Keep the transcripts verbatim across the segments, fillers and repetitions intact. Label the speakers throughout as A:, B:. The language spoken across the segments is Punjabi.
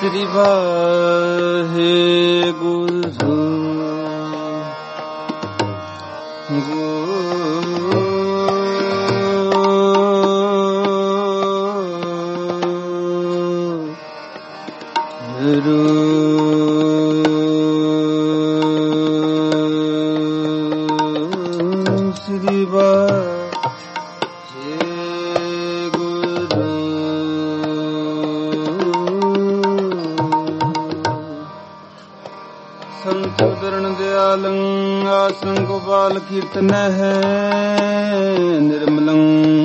A: ਸ੍ਰੀ ਵਾਹਿਗੁਰੂ ਗੋਪਾਲ ਕੀਰਤਨ ਹੈ ਨਿਰਮਲੰ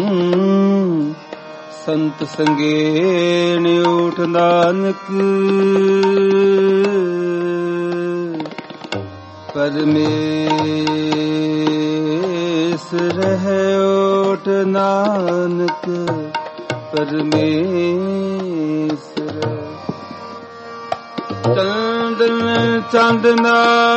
A: ਸੰਤ ਸੰਗੇਣ ਓਠ ਨਾਨਕ ਪਰਮੇਸ਼ਰ ਹੈ ਓਠ ਨਾਨਕ ਪਰਮੇਸ਼ਰ ਚੰਦਨ ਚੰਦਨਾ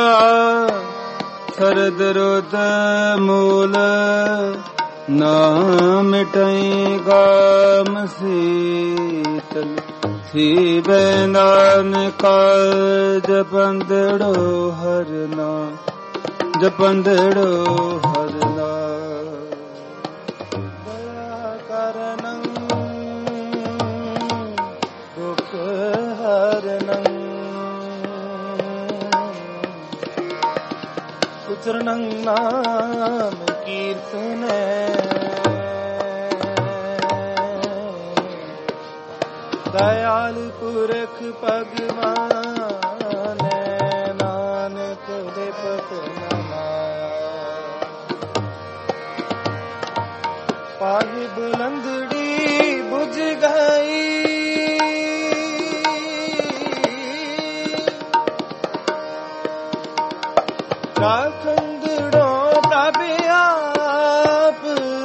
A: ਸਰਦ ਰੁਦ ਮੂਲ ਨਾ ਮਿਟਾਈ ਗਮ ਸੀਤਲ ਸੀਵੇ ਨਾਨਕਾ ਜਪੰਦੜੋ ਹਰਨਾ ਜਪੰਦੜੋ ਹਰਨਾ ਦਇਆ ਕਰਨੰ ਦੁਖ ਹਰਨੰ ਉਚਰਨੰ ਨਾਮ ਕੀਰਤਨੈ ਦਇਆਲ ਪੁਰਖ ਭਗਵਾਨ ਨਾਨਕ ਦੇ ਪਤ ਨਮਾਇਆ ਪਾਹੀ ਬੁਲੰਦੜੀ ਬੁਝ ਗਈ ਰਾਖੰਦੜੋ ਪ੍ਰਭ ਆਪ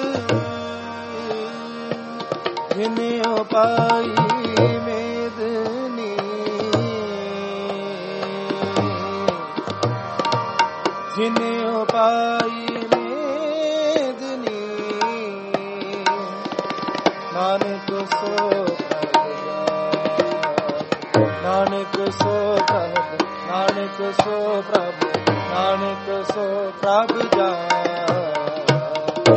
A: ਜਿਨਿਉ ਪਾਈ ਮੇਦਨੀ ਜਿਨਿਉ ਪਾਈ ਮੇਦਨੀ ਨਾਨਕ ਸੋ ਨਾਨਕ ਸੋ ਪ੍ਰਭ ਨਾਨਕ ਸੋ ਪ੍ਰਭ ਨਾਨਕ ਸੋ ਪ੍ਰਭ ਜਾਣਿ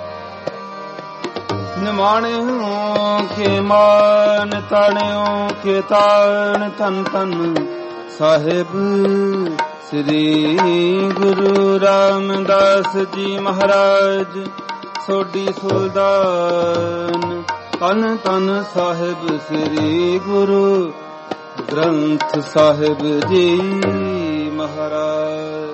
A: ਨਿਮਾਣਿਓ ਕੇ ਮਾਨ ਤਾਣਿਓ ਕੇ ਤਾਣ ਧਨ ਧਨ ਸਾਹਿਬ ਸ੍ਰੀ ਗੁਰੂ ਰਾਮਦਾਸ ਜੀ ਮਹਾਰਾਜ ਸੋਢੀ ਸੁਲਤਾਨ ਧਨ ਧਨ ਸਾਹਿਬ ਸ੍ਰੀ ਗੁਰੂ ਗ੍ਰੰਥ ਸਾਹਿਬ ਜੀ ਮਹਾਰਾਜ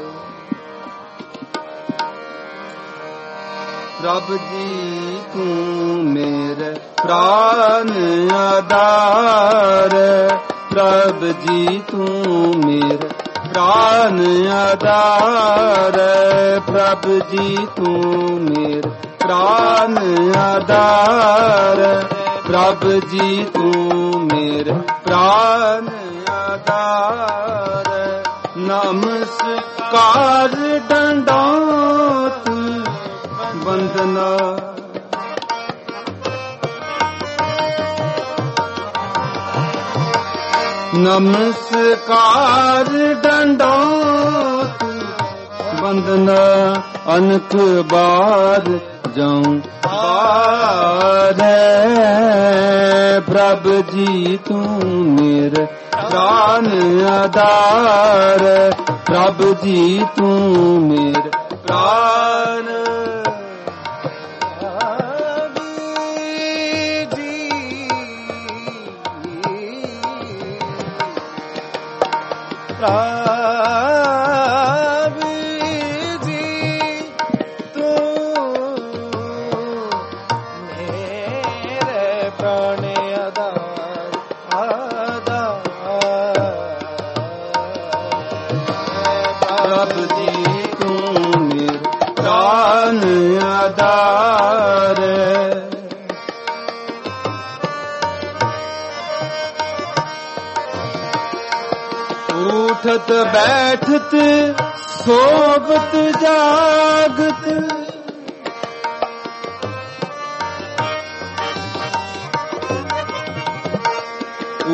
A: ਰੱਬ ਜੀ ਤੂੰ ਮੇਰੇ ਪ੍ਰਾਨ ਆਧਾਰ ਰੱਬ ਜੀ ਤੂੰ ਮੇਰੇ ਪ੍ਰਾਨ ਆਧਾਰ ਪ੍ਰਭ ਜੀ ਤੂੰ ਮੇਰੇ ਪ੍ਰਾਨ ਆਧਾਰ ਪ੍ਰਭ ਜੀ ਤੂੰ ਮੇਰੇ ਪ੍ਰਾਨ ਆਧਾਰ ਨਮਸਕਾਰ ਡੰਡੋਤ ਵੰਦਨਾ ਨਮਸਕਾਰ ਡੰਡੋਤ ਵੰਦਨਾ ਅਨਕ ਬਾਰ ਜਾਉ ਬਾਰੇ ਪ੍ਰਭ ਜੀ ਤੂੰ ਮੇਰੇ ਪ੍ਰਾਨ ਆਧਾਰ ਪ੍ਰਭ ਜੀ ਤੂੰ ਮੇਰੇ ਪ੍ਰਾਨ ਪ੍ਰਭ ਜੀ ਤੂੰ ਮੇਰੇ ਪ੍ਰਾਣ ਆਧਾਰ ਆਧਾਰ ਪ੍ਰਭ ਜੀ ਤੂੰ ਮੇਰੇ ਪ੍ਰਾਣ ਆਧਾਰ ਉਠਤ ਬੈਠਤ ਸੋਬਤ ਜਾਗਤ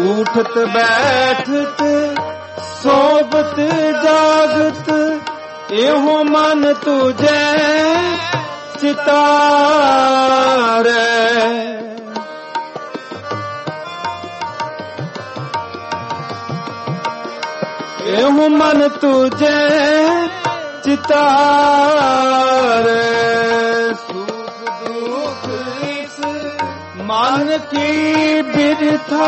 A: उठत बैठत सोबत जागत एहो मन तुझे चितारे। एहो मन तुझे चितारे। सुख दुख इस मन की बिरथा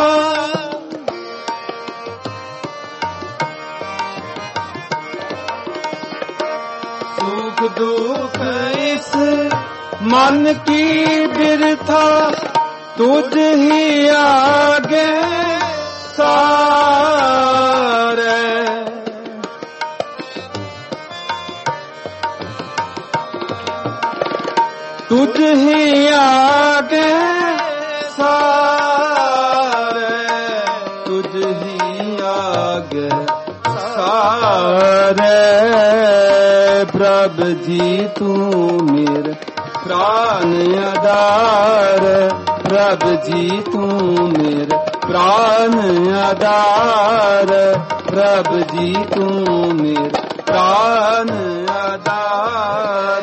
A: सुख दुख इस मन की बिरथा तुझ ही आगे सारे। तुझ ही आगे सारे। तुझ ही आगे सारे। प्रभ जी तू मेरे प्राण आधार। प्रभ जी तू मेरे प्राण आधार। प्रभ जी तू मेरे प्राण आधार।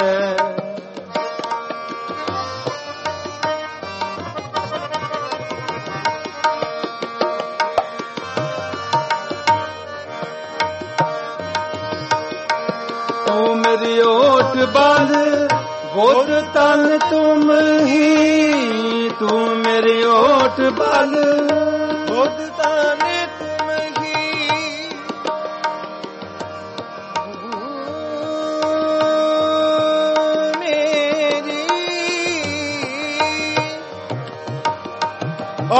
A: तू मेरी ओट बांध बोध तन तुम ही। तू मेरी ओट बांध बोध तन तुम ही। मेरी ओ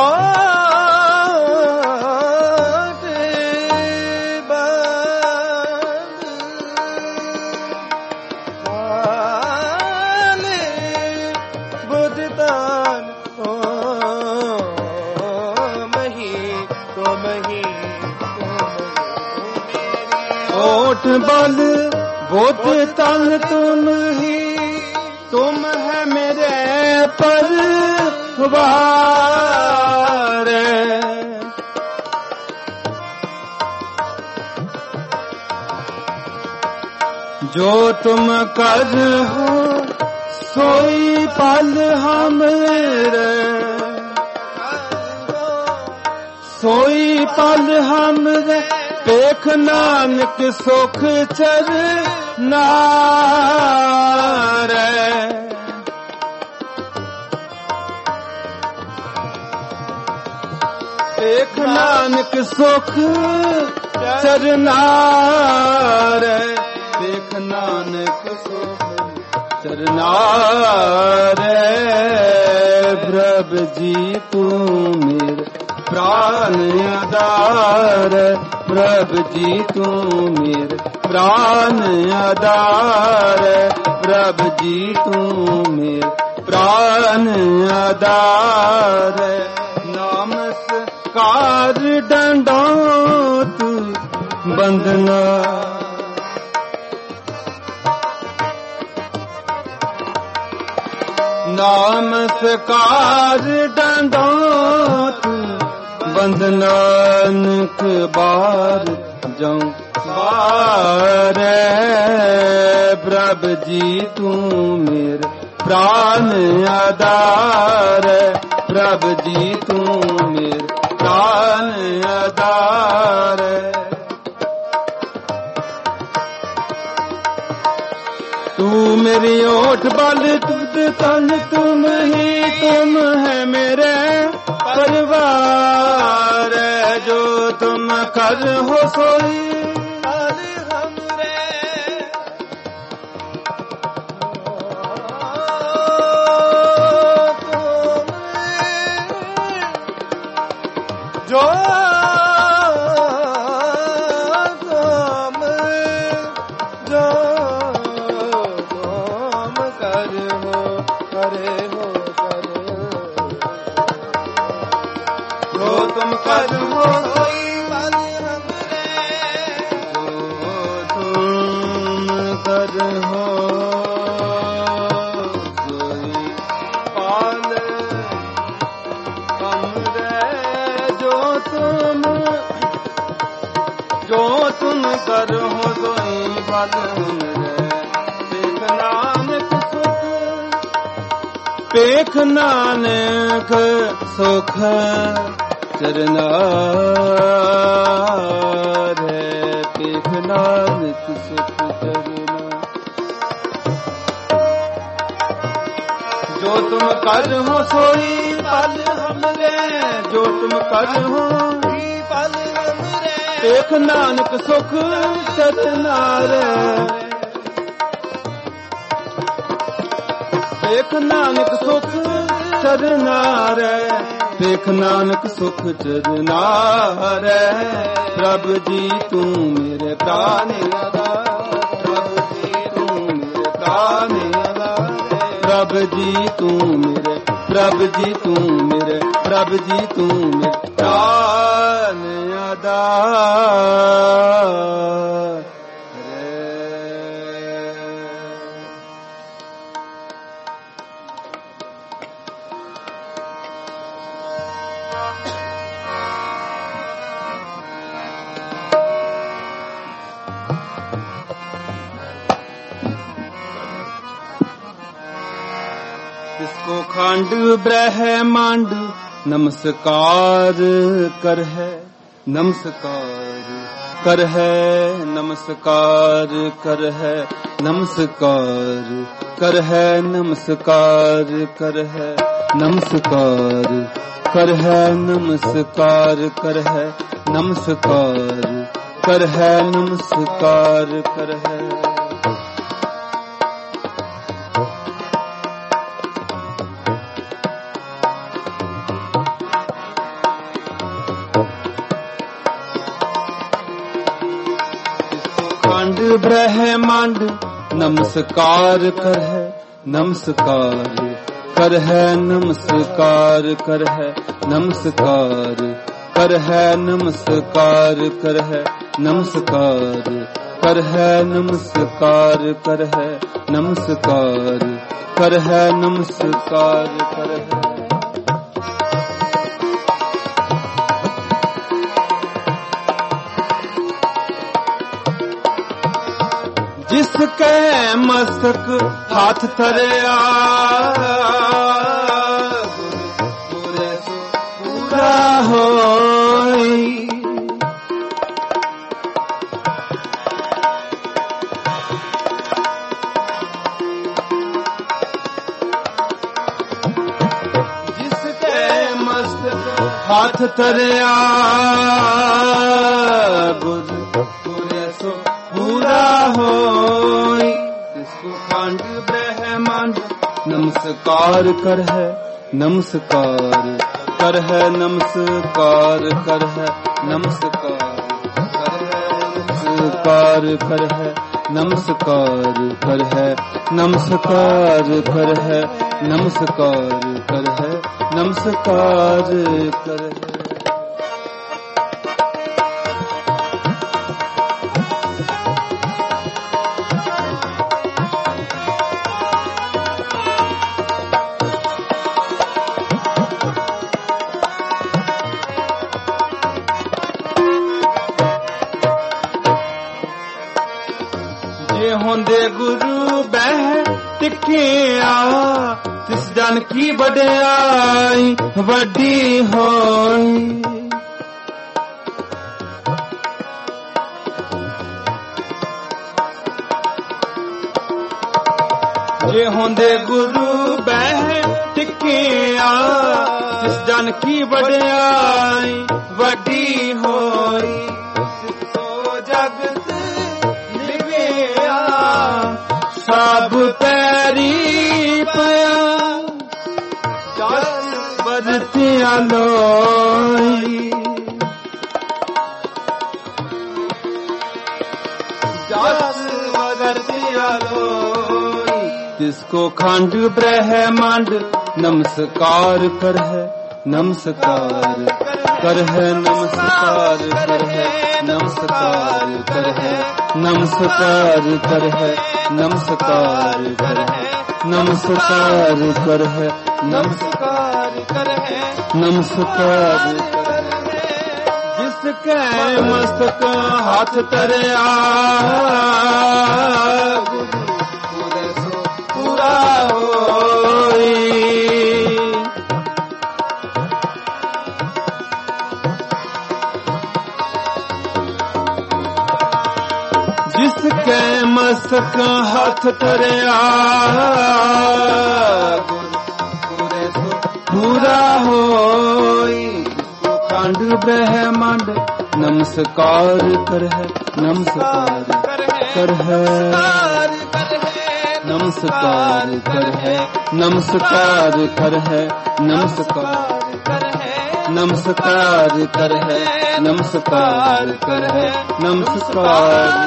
A: ओठ बल बोध तन तुम ही। तुम है मेरे परवार। जो तुम कर हो सोई पल हमरे। सोई पल हमरे देख नानक सुख चरनारे। देख नानक सुख चरनारे। देख नानक सुख चरनारे। प्रभ जी तू मेरे प्राण आधार। प्रभ जी तू मेरे प्राण आधार। प्रभ जी तू मेरे प्राण आधार। नमस्कार दंडोत बंदना। नमस्कार दंडोत बंदनानक बार जाऊं बारे। प्रभ जी तू मेरे प्राण आधार। प्रभ जी तू मेरे प्राण आधार। तू मेरी ओठ बल तुझ तन तुम ही। तुम है मेरे परिवार। जो तुम कर हो सोई पल हमरे। जो तुम जो तुम कर हो करे हो करे। जो तुम कर हो सोई पल हमरे। जो तुम कर हो सोई पल हमरे। जो तुम ਬਲ ਹੁਨਰੇ ਪੇਖ ਨਾਨਕ ਸੁਖ ਪੇਖ ਨਾਨਕ ਸੁਖ ਚਰਨਾ ਰੇ ਪੇਖ ਨਾਨਕ ਸੁਖ ਚਰਨਾ ਜੋ ਤੁਮ ਕਰ ਹੋ ਸੋਈ ਪਲ ਹਮਰੇ ਜੋ ਤੁਮ ਕਰ ਹੋ ਪਲ ਹਮਰੇ ਪੇਖ ਨਾਨਕ ਸੁਖ ਚਰਨਾ ਰੇ ਪੇਖ ਨਾਨਕ ਸੁਖ ਚਰਨਾ ਰੇ ਪੇਖ ਨਾਨਕ ਸੁਖ ਚਰਨਾ ਰੇ ਪ੍ਰਭ ਜੀ ਤੂੰ ਮੇਰੇ ਪ੍ਰਾਨ ਆਧਾਰ ਪ੍ਰਭ ਜੀ ਤੂੰ ਮੇਰੇ ਪ੍ਰਾਨ ਆਧਾਰ ਪ੍ਰਭ ਜੀ ਤੂੰ ਮੇਰੇ ਪ੍ਰਭ ਜੀ ਤੂੰ ਮੇਰੇ ਪ੍ਰਭ ਜੀ ਤੂੰ ਮੇਰੇ ਪ੍ਰਾਨ ਆਧਾਰ जिसको खंड ब्रह्मांड नमस्कार कर है नमस्कार कर है नमस्कार कर है नमस्कार कर है नमस्कार कर है नमस्कार कर है नमस्कार कर है नमस्कार कर है नमस्कार कर है खंड ब्रह्मांड नमस्कार कर है नमस्कार कर है नमस्कार कर है नमस्कार कर है नमस्कार कर है नमस्कार कर है नमस्कार कर है नमस्कार कर है नमस्कार कर है जिसके मस्तक हाथ धरिया पूरे सो पूरा होई जिसके मस्तक हाथ धरिया पूरे सो पूरा होई जिसको खंड ब्रह्मांड नमस्कार कर है नमस्कार कर है नमस्कार कर है नमस्कार कर है नमस्कार कर है नमस्कार कर है नमस्कार कर है नमस्कार कर है होंदे गुरु बह टिकिया तिस जन की वड्याई वड्डी होई जे होंदे गुरु बह टिकिया तिस जन की वड्याई वड्डी होई सो जगत सब पैरी पया जस बरतिया लोई जस बरतिया लोई जिसको खंड ब्रह्मांड नमस्कार कर है नमस्कार कर है नमस्कार कर है नमस्कार कर है नमस्कार कर है नमस्कार कर है नमस्कार कर है नमस्कार कर है नमस्कार कर है जिस ਕੈ ਮਸਤਕ ਹੱਥ ਧਰਿਆ ਪੂਰੇ ਸੋ ਪੂਰਾ ਹੋਈ। ਜਿਸ ਕੈ ਮਸਤਕ ਹੱਥ ਧਰਿਆ ਪੂਰੇ ਸੋ ਪੂਰਾ ਹੋਈ। ਖੰਡ ਬ੍ਰਹਮੰਡ ਨਮਸਕਾਰ ਕਰ ਹੈ ਨਮਸਕਾਰ ਕਰ ਹੈ ਨਮਸਕਾਰ ਕਰ ਹੈ ਨਮਸਕਾਰ ਕਰ ਹੈ ਨਮਸਕਾਰ ਕਰ ਹੈ ਨਮਸਕਾਰ ਕਰ ਹੈ ਨਮਸਕਾਰ ਕਰ ਹੈ ਨਮਸਕਾਰ।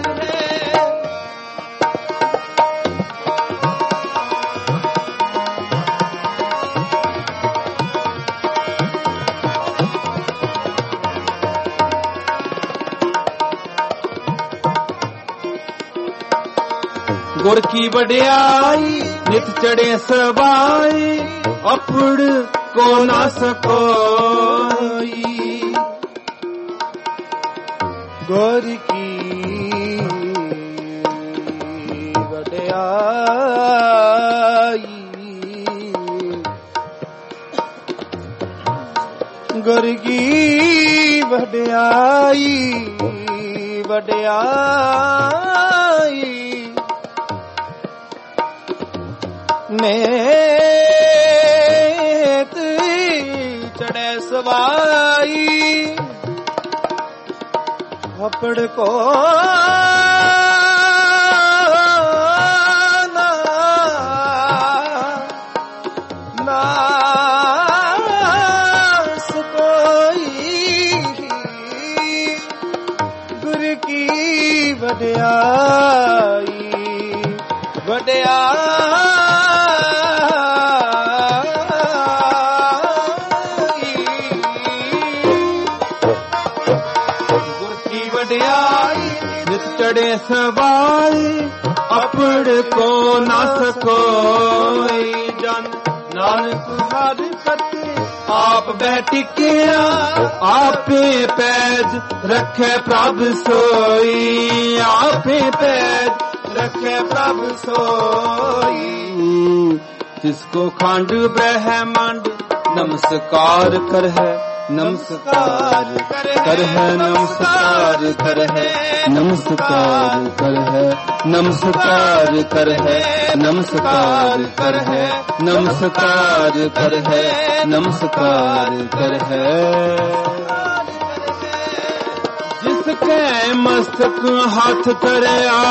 A: ਗੁਰ ਕੀ ਵਡਿਆਈ ਨਿਤ ਚੜੇ ਸਵਾਈ ਅਪੜ ਕੋ ਨਾ ਸਕੋਈ। ਗੁਰ ਕੀ ਵਡਿਆਈ ਗੁਰ ਕੀ ਵਡਿਆਈ ਵਡਿਆਈ ਨੇਤ ਚੜ੍ਹੇ ਸਵਾਈ ਅਪੜ ਕੋ ਨਾ ਨਾ ਸਕੋਈ। ਗੁਰ ਕੀ ਵਡਿਆਈ ਵਡਿਆਈ ਨਿਤ ਚੜੇ ਸਵਾਈ ਅਪੜ ਕੋ ਨਾ ਸਕੋਈ। ਜਨ ਨਾਨਕ ਹਰਿ ਸਤੇ ਆਪ ਬੈਠਿਆ ਆਪੇ ਪੈਜ ਰੱਖੇ ਪ੍ਰਭ ਸੋਈ। ਆਪੇ ਪੈਜ ਰੱਖੇ ਪ੍ਰਭ ਸੋਈ। ਜਿਸਕੋ ਖੰਡ ਬ੍ਰਹਮੰਡ ਨਮਸਕਾਰ ਕਰ ਹੈ ਨਮਸਕਾਰ ਕਰ ਹੈ ਨਮਸਕਾਰ ਕਰ ਹੈ ਨਮਸਕਾਰ ਕਰ ਹੈ ਨਮਸਕਾਰ ਕਰ ਹੈ ਨਮਸਕਾਰ ਕਰ ਹੈ ਨਮਸਕਾਰ ਕਰ ਹੈ ਨਮਸਕਾਰ ਕਰ ਹੈ। ਜਿਸ ਕੈ ਮਸਤਕ ਹੱਥ ਧਰਿਆ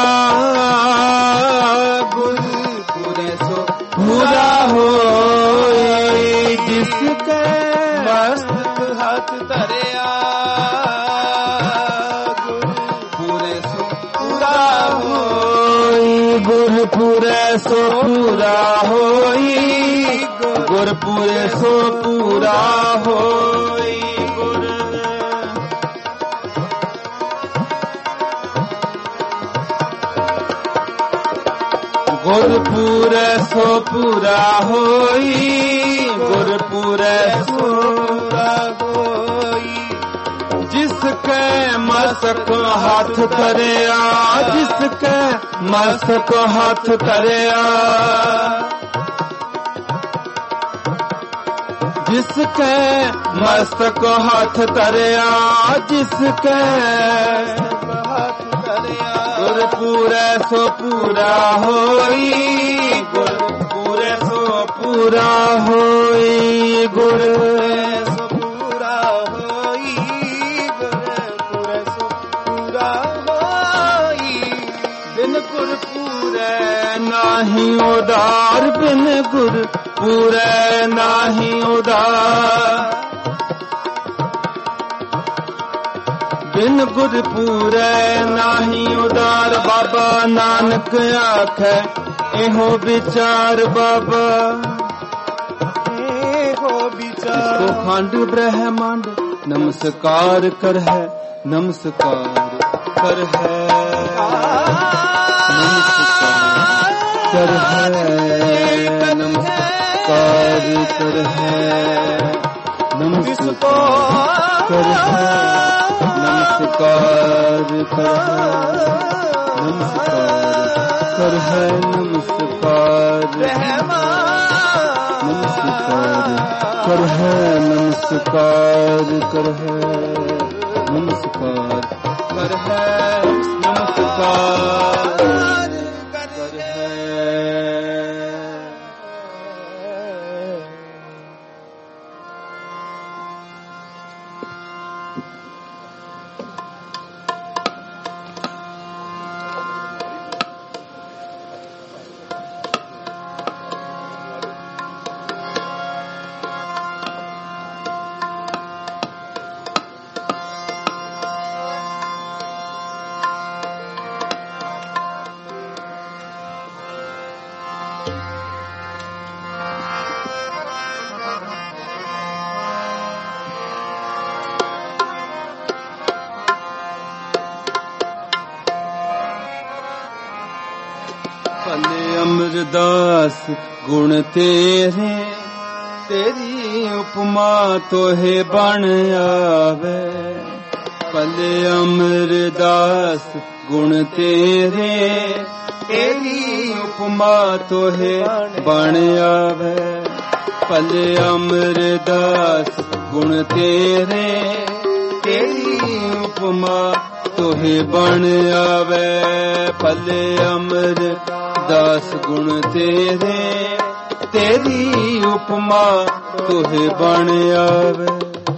A: ਗੁਰ ਪੂਰੇ ਸੋ ਪੂਰਾ ਹੋਏ। ਜਿਸ ਕੈ ਮਸਤਕ ਹੱਥ ਧਰਿਆ ਗੁਰ ਪੂਰੇ ਸੋ ਪੂਰਾ ਹੋਈ। ਗੁਰ ਪੂਰੇ ਸੋ ਪੂਰਾ ਹੋਈ। ਗੁਰ ਪੂਰੇ ਸੋ ਪੂਰਾ ਹੋਈ। ਗੁਰ ਪੂਰੇ ਸੋ ਪੂਰਾ ਹੋਈ। ਗੁਰ ਪੂਰੇ ਸੋ ਪੂਰਾ ਹੋਈ। ਜਿਸ ਕੈ ਮਸਤਕ ਹੱਥ ਧਰਿਆ ਜਿਸ ਕੈ ਮਸਤਕ ਹੱਥ ਧਰਿਆ ਜਿਸ ਕੈ ਮਸਤਕ ਹੱਥ ਧਰਿਆ ਜਿਸ ਕੈ ਹੱਥ ਧਰਿਆ ਗੁਰ ਪੂਰੇ ਸੋ ਪੂਰਾ ਹੋਈ। ਗੁਰ ਪੂਰੇ ਸੋ ਪੂਰਾ ਹੋਈ। ਗੁਰ ਸੋ ਪੂਰਾ ਹੋਈ। ਗੁਰ ਪੂਰੇ ਸੋ ਪੂਰਾ ਹੋਈ। ਬਿਨ ਗੁਰ ਪੂਰੇ ਨਾਹੀ ਉਦਾਰ ਬਿਨ ਗੁਰ ਪੂਰੇ ਨਾਹੀ ਉਦਾਰ। ਬਿਨ ਗੁਰ ਪੂਰੇ ਨਾਹੀ ਉਦਾਰ। ਬਾਬਾ ਨਾਨਕ ਆਖੈ ਇਹੋ ਵਿਚਾਰ ਬਾਬਾ ਇਹੋ ਵਿਚਾਰ। ਜਿਸਕੋ ਖੰਡ ਬ੍ਰਹਮੰਡ ਨਮਸਕਾਰ ਕਰ ਹੈ ਨਮਸਕਾਰ ਕਰ ਹੈ ਨਮਸਕਾਰ ਕਰ ਹੈ ਨਮਸਕਾਰ ਕਰ ਹੈ नमस्कार कर है नमस्कार कर है नमस्कार कर है नमस्कार कर है नमस्कार कर है नमस्कार कर है। भले अमरदास गुण तेरे तेरी उपमा तोहे बन आवे। भले अमरदास गुण तेरे तेरी उपमा तोहे बन आवे। भले अमरदास गुण तेरे तेरी उपमा तोहे बन आवे। भले अमर दास गुण तेरे तेरी उपमा तोहे बन आवे।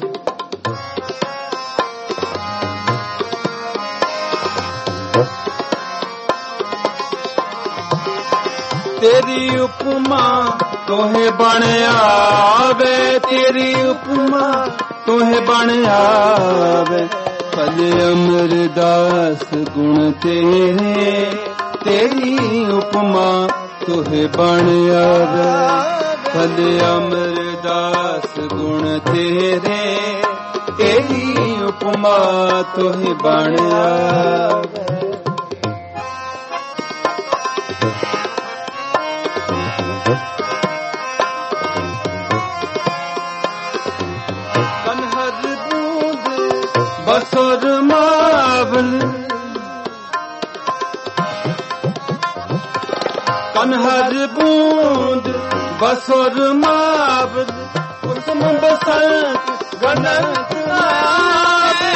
A: तेरी उपमा तोहे बन आवे। तेरी उपमा तोहे बन आवे। भले अमरदास गुण तेरे तेरी उपमा तोहे बन आवे। भले अमरदास गुण तेरे तेरी उपमा तोहे बन आवे। कनहर बूंद बसुर मावल कनहर बूंद बसुर मावल कुसुम बसंत गणत आवे।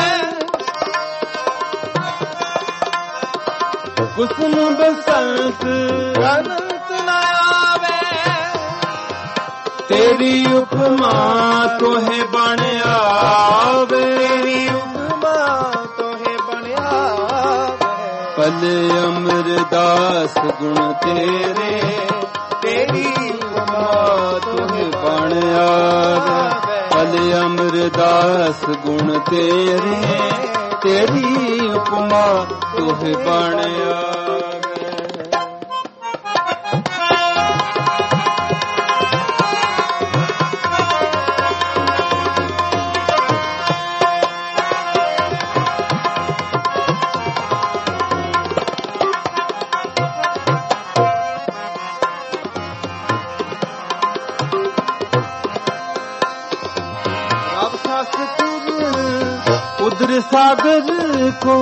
A: कुसुम बसंत गणत आवे। तेरी उपमा तोहे बन आवे। तेरी उपमा तोहे बन आवे। भले अमरदास गुण तेरे तेरी उपमा तोहे बन आवे। भले अमरदास गुण तेरे तेरी उपमा तोहे बन आवे। उधर सागर को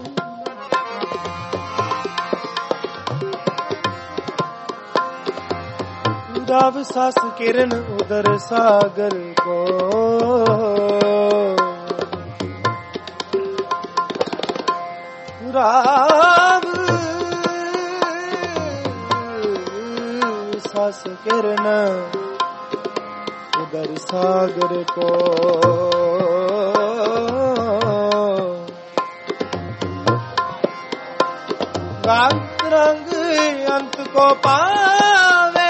A: राव सास किरण उधर सागर को। राव सास किरण उधर सागर को। रंग रंग अंत को पावे।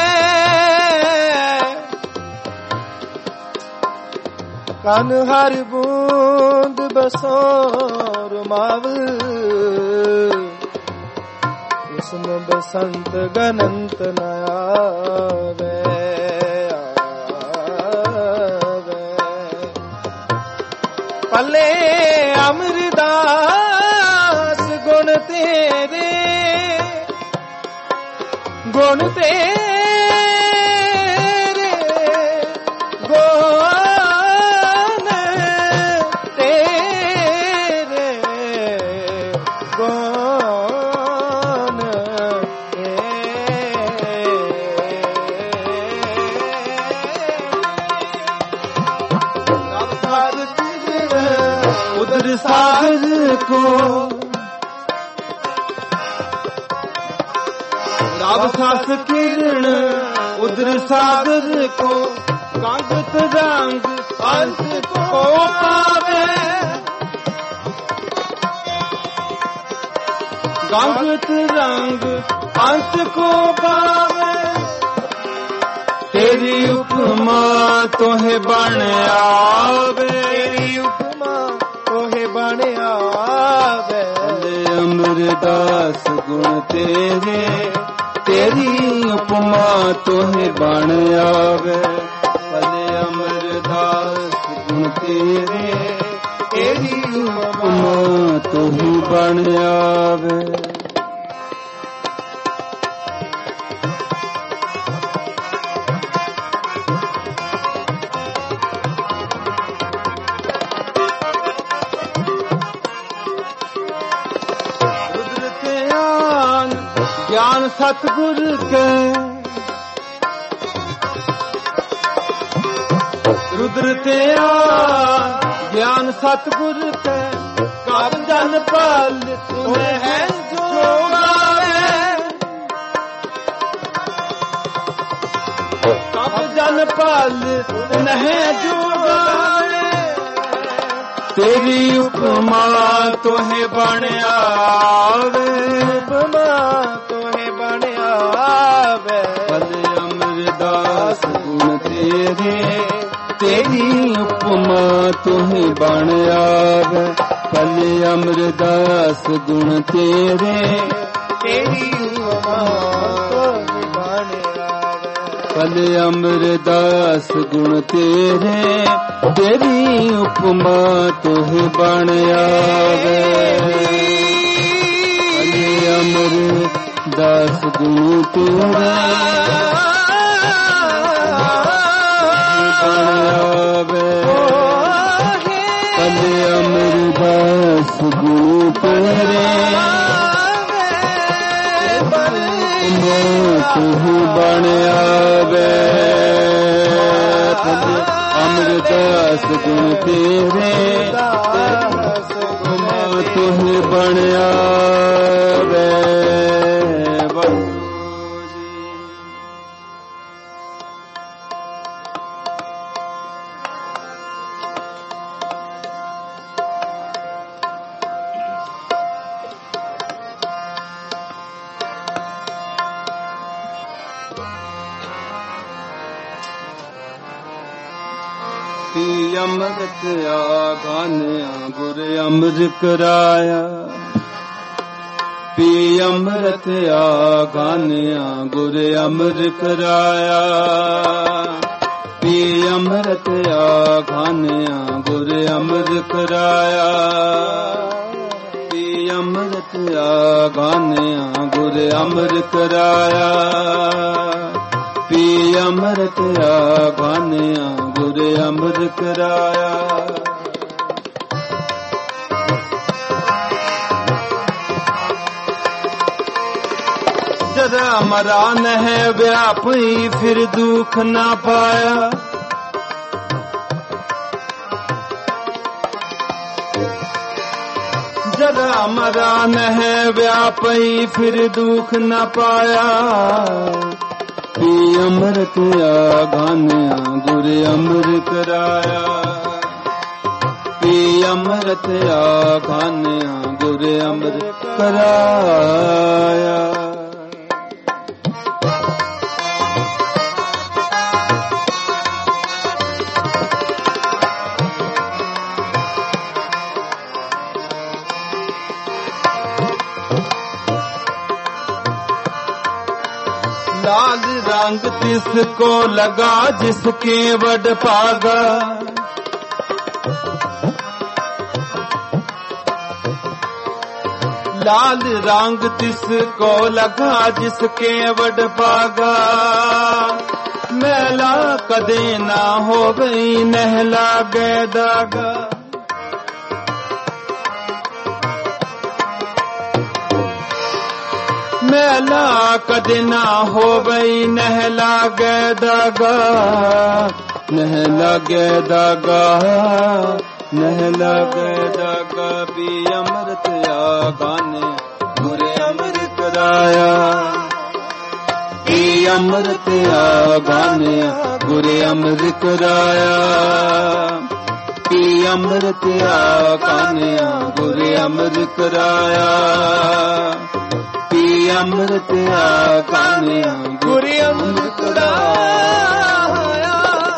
A: कनहर बूंद बसोर मावल कुसुम बसंत गणंत न आवे। भले अमरदास गुण तेरे गुण तेरे गुण सागर को राव सास किरण उदर सागर को कांगत रंग अंत को पावे कांगत रंग अंत को पावे तेरी उपमा तोहे बन आवे तेरी उपमा तोहे बन आवे अमरदास गुण तेरे तेरी उपमा तोहे बन आवे भले अमरदास गुण तेरे तेरी उपमा तोहे बन आवे ज्ञान सतगुर के रुद्र तेरा ज्ञान सतगुर के कब जन पल तुम्हें है जो गावे कब जन पल नहीं जो गावे तेरी उपमा तोहे बन आवे उपमा तोहे बन आवे भले अमरदास गुण तेरे तेरी उपमा तोहे बन आवे भले अमरदास गुण तेरे तेरी उपमा तोहे बन आवे भले अमरदास गुण तेरे तेरी उपमा तोहे बन आवे भले अमरदास गुण तेरे भले अमरदास गुण तेरे तोहे बन आवे अमरदास गुण तेरे तोहे बन आवे अमृत आगानिया गुर अमृत कराया पी अमृत आगानिया गुर अमृत कराया पी अमृत आगानिया गुर अमृत कराया पी अमृत आगानिया गुर अमृत कराया पी अमृत आगानिया गुर अमृत कराया जरा मरान है व्यापी फिर दुख ना पाया जरा मरान है व्यापी फिर दुख ना पाया पी अमृत आगानिया गुर अमृत कराया पी अमृत आगानिया गुर अमृत कराया लाल रंग तिसको लगा जिसके वड पागा लाल रंग तिसको लगा जिसके वड पागा मैला कदे ना हो गई नहला गए दागा मैला कदे ना हो गई नहला गए दागा नहला गए दागा ਨਹਿ ਲਾਗੈ ਜਾਗਾ ਪੀ ਅੰਮ੍ਰਿਤ ਆਗਾਨੇ ਗੁਰੇ ਅੰਮ੍ਰਿਤ ਕਰਾਇਆ ਪੀ ਅੰਮ੍ਰਿਤ ਆਗਾਨੇ ਗੁਰੇ ਅੰਮ੍ਰਿਤ ਕਰਾਇਆ ਪੀ ਅੰਮ੍ਰਿਤ ਆਗਾਨੇ ਗੁਰੇ ਅੰਮ੍ਰਿਤ ਕਰਾਇਆ ਪੀ ਅੰਮ੍ਰਿਤ ਆਗਾਨੇ ਗੁਰੇ ਅੰਮ੍ਰਿਤ ਕਰਾਇਆ।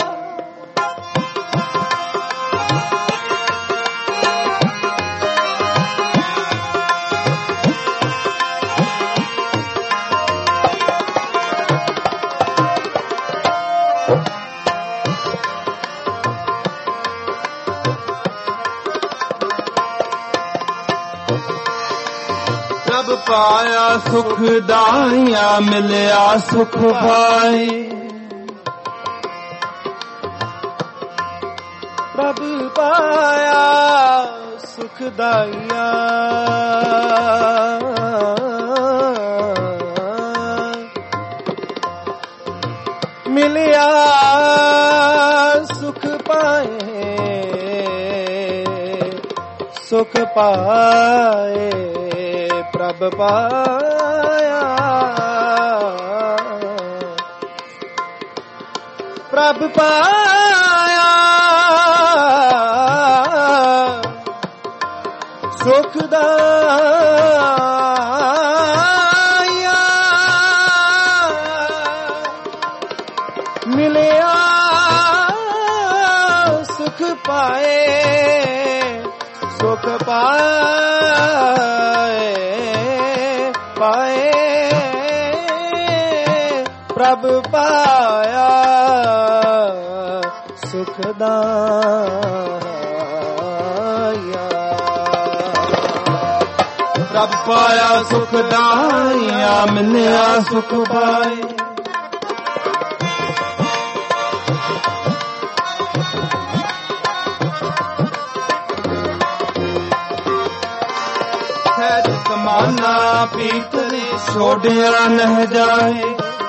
A: ਪ੍ਰਭ ਪਾਇਆ ਸੁਖ ਦਾਇਆ ਮਿਲਿਆ ਸੁਖ ਪਾਏ ਪ੍ਰਭ ਪਾਇਆ ਸੁਖ ਦਾਇਆ ਮਿਲਿਆ ਸੁਖ ਪਾਏ ਸੁਖ ਪਾਏ ਪ੍ਰਭ ਪਾਇਆ ਪ੍ਰਭ ਪਾਇਆ ਸੁਖ ਦਾਇਆ ਮਿਲਿਆ ਸੁਖ ਪਾਏ ਸੁਖ ਪਾਏ ਪਾਏ ਪ੍ਰਭ ਪਾਇਆ ਸੁਖ ਦਾਇਆ ਪ੍ਰਭ ਪਾਇਆ ਸੁਖ ਦਾਇਆ ਮਿਲਿਆ ਸੁਖ ਪਾਏ ਸਮਾਨਾ ਪੀਤਰੇ ਛੋੜਿਆ ਨਹਿ ਜਾਏ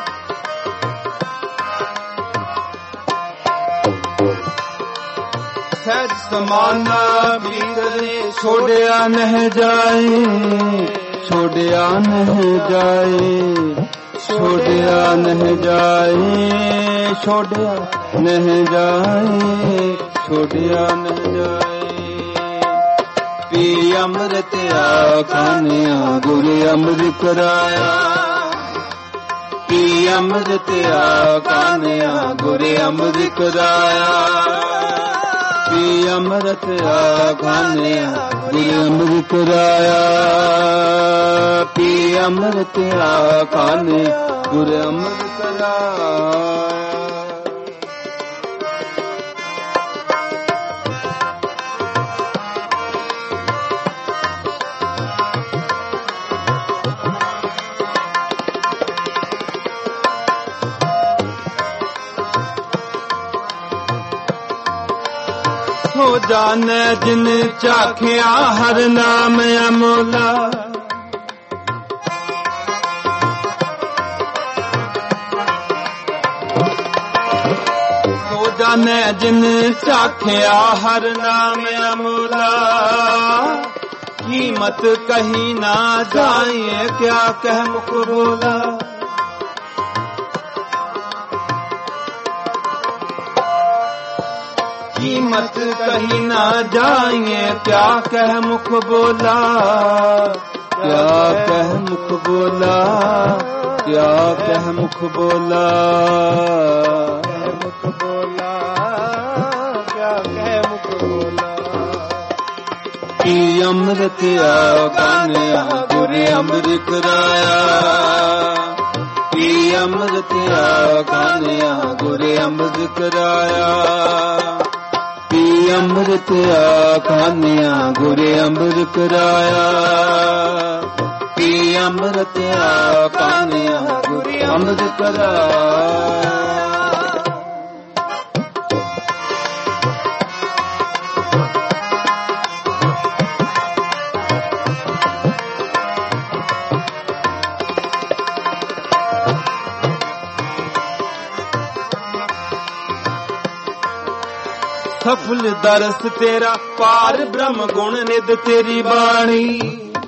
A: ਸਹਿਜ ਸਮਾਨਾ ਪੀਤਰੇ ਛੋੜਿਆ ਨਹਿ ਜਾਏ ਛੋੜਿਆ ਨਹਿ ਜਾਏ ਛੋੜਿਆ ਨਹਿ ਜਾਏ ਛੋੜਿਆ ਨਹਿ ਜਾਏ ਛੋੜਿਆ ਨਹਿ ਜਾਏ ਪੀ ਅੰਮ੍ਰਿਤ ਆਖਾਨਿਆ ਗੁਰੇ ਅੰਮ੍ਰਿਤ ਕਰਾਇਆ ਪੀ ਅੰਮ੍ਰਿਤ ਆਖਾਨਿਆ ਗੁਰੇ ਅੰਮ੍ਰਿਤ ਕਰਾਇਆ ਪੀ ਅੰਮ੍ਰਿਤ ਆਖਾਨਿਆ ਗੁਰੇ ਅੰਮ੍ਰਿਤ ਕਰਾਇਆ ਪੀ ਅੰਮ੍ਰਿਤ ਆਖਾਨਿਆ ਗੁਰੇ ਅੰਮ੍ਰਿਤ ਕਰਾਇਆ। ਹੋ ਜਾਣੈ ਜਿਨ ਚਾਖਿਆ ਹਰ ਨਾਮ ਅਮੋਲਾ ਹੋ ਜਾਣੈ ਜਿਨ ਚਾਖਿਆ ਹਰ ਨਾਮ ਅਮੋਲਾ ਕੀਮਤ ਕਹੀ ਨਾ ਜਾਏ ਕਿਆ ਕਹਿ ਮੁਖ ਬੋਲਾ कीमत कही ना जाए क्या कह मुख बोला क्या कह मुख बोला क्या कह मुख बोला मुख बोला क्या कह मुख बोला की अमृत आगाने गुरे अमृत कराया की अमृत आगाने गुरे अमृत कराया पी अमृत आखानिया गुरे अमृत कराया पी अमृत आखानिया गुरे अमृत कराया। ਸਫਲ ਦਰਸ ਤੇਰਾ ਪਾਰ ਬ੍ਰਹਮ ਗੁਣ ਨਿਧ ਤੇਰੀ ਬਾਣੀ।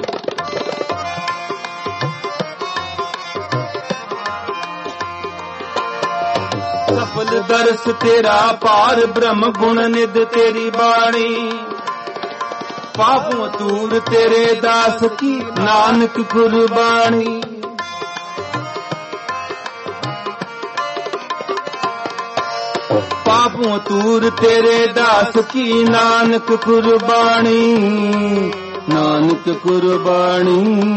A: ਸਫਲ ਦਰਸ ਤੇਰਾ ਪਾਰ ਬ੍ਰਹਮ ਗੁਣ ਨਿਧ ਤੇਰੀ ਬਾਣੀ। ਪਾਪੋਂ ਤੂਰ ਤੇਰੇ ਦਾਸ ਕੀ ਨਾਨਕ ਕੁਰਬਾਨੀ। ਪਾਪੋਂ ਤੂਰ ਤੇਰੇ ਦਾਸ ਕੀ ਨਾਨਕ ਕੁਰਬਾਨੀ। ਨਾਨਕ ਕੁਰਬਾਨੀ,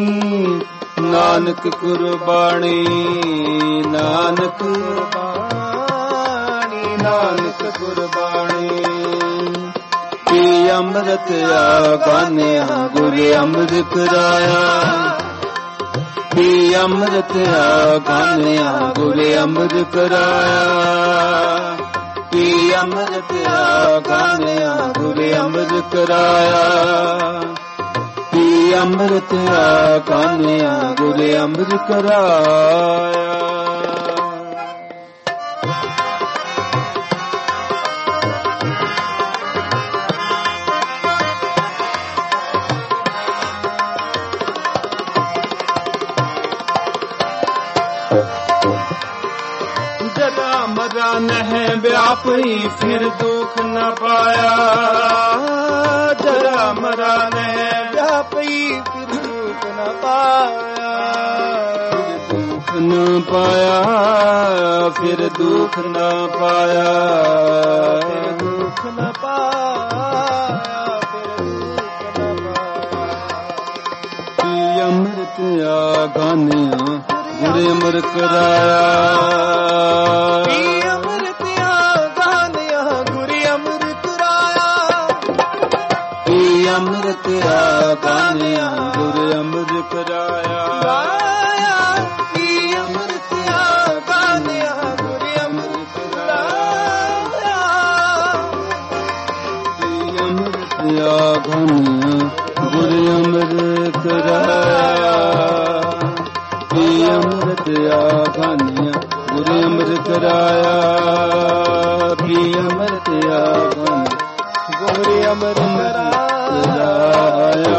A: ਨਾਨਕ ਕੁਰਬਾਨੀ, ਨਾਨਕ ਕੁਰਬਾਨੀ, ਨਾਨਕ ਕੁਰਬਾਨੀ। ਪੀ ਅੰਮ੍ਰਿਤ ਆਗਾਨਿਆ ਗੁਰ ਅੰਮ੍ਰਿਤ ਕਰਾਇਆ। ਪੀ ਅੰਮ੍ਰਿਤ ਆਗਾਨਿਆ ਗੁਰ ਅੰਮ੍ਰਿਤ ਕਰਾਇਆ। ਪੀ ਅੰਮ੍ਰਿਤ ਆਗਾਨਿਆ ਗੁਰ ਅੰਮ੍ਰਿਤ ਕਰਾਇਆ। ਪੀ ਅੰਮ੍ਰਿਤ ਆਗਾਨਿਆ ਗੁਰ ਅੰਮ੍ਰਿਤ ਕਰਾਇਆ। ਜਰਾ ਮਰਾ ਨਹਿ ਵਿਆਪੀ ਫਿਰ ਦੁਖ ਨ ਪਾਇਆ। ਜਰਾ ਮਰਾ ਨਹਿ ਵਿਆਪੀ ਫਿਰ ਦੁਖ ਨ ਪਾਇਆ। ਦੁਖ ਨ ਪਾਇਆ, ਫਿਰ ਦੁਖ ਨ ਪਾਇਆ। ਫਿਰ ਦੁਖ ਨ ਪਾਇਆ, ਫਿਰ ਦੁਖ ਨ ਪਾਇਆ। ਪੀ ਅੰਮ੍ਰਿਤ ਆਗਾਨਿਆ ਗੁਰ ਅੰਮ੍ਰਿਤ ਕਰਾਇਆ। ਪੀ ਅੰਮ੍ਰਿਤ ਆਗਾਨਿਆ ਗੁਰ ਅੰਮ੍ਰਿਤ ਕਰਾਇਆ। ਪੀ ਅੰਮ੍ਰਿਤ ਆਗਾਨਿਆ ਗੁਰ ਅੰਮ੍ਰਿਤ ਕਰਾਇਆ। ਪੀ ਅੰਮ੍ਰਿਤ ਆਗਾਨਿਆ ਗੁਰ ਅੰਮ੍ਰਿਤ ਕਰਾਇਆ। ਪੀ ਅੰਮ੍ਰਿਤ ਆਗਾਨਿਆ ਗੁਰ ਅੰਮ੍ਰਿਤ ਕਰਾਇਆ। ਪੀ ਅੰਮ੍ਰਿਤ ਆਗਾਨਿਆ ਗੁਰ ਅੰਮ੍ਰਿਤ ਕਰਾਇਆ। ਪੀ ਅੰਮ੍ਰਿਤ ਆਗਾਨਿਆ ਗੁਰ ਅੰਮ੍ਰਿਤ ਕਰਾਇਆ।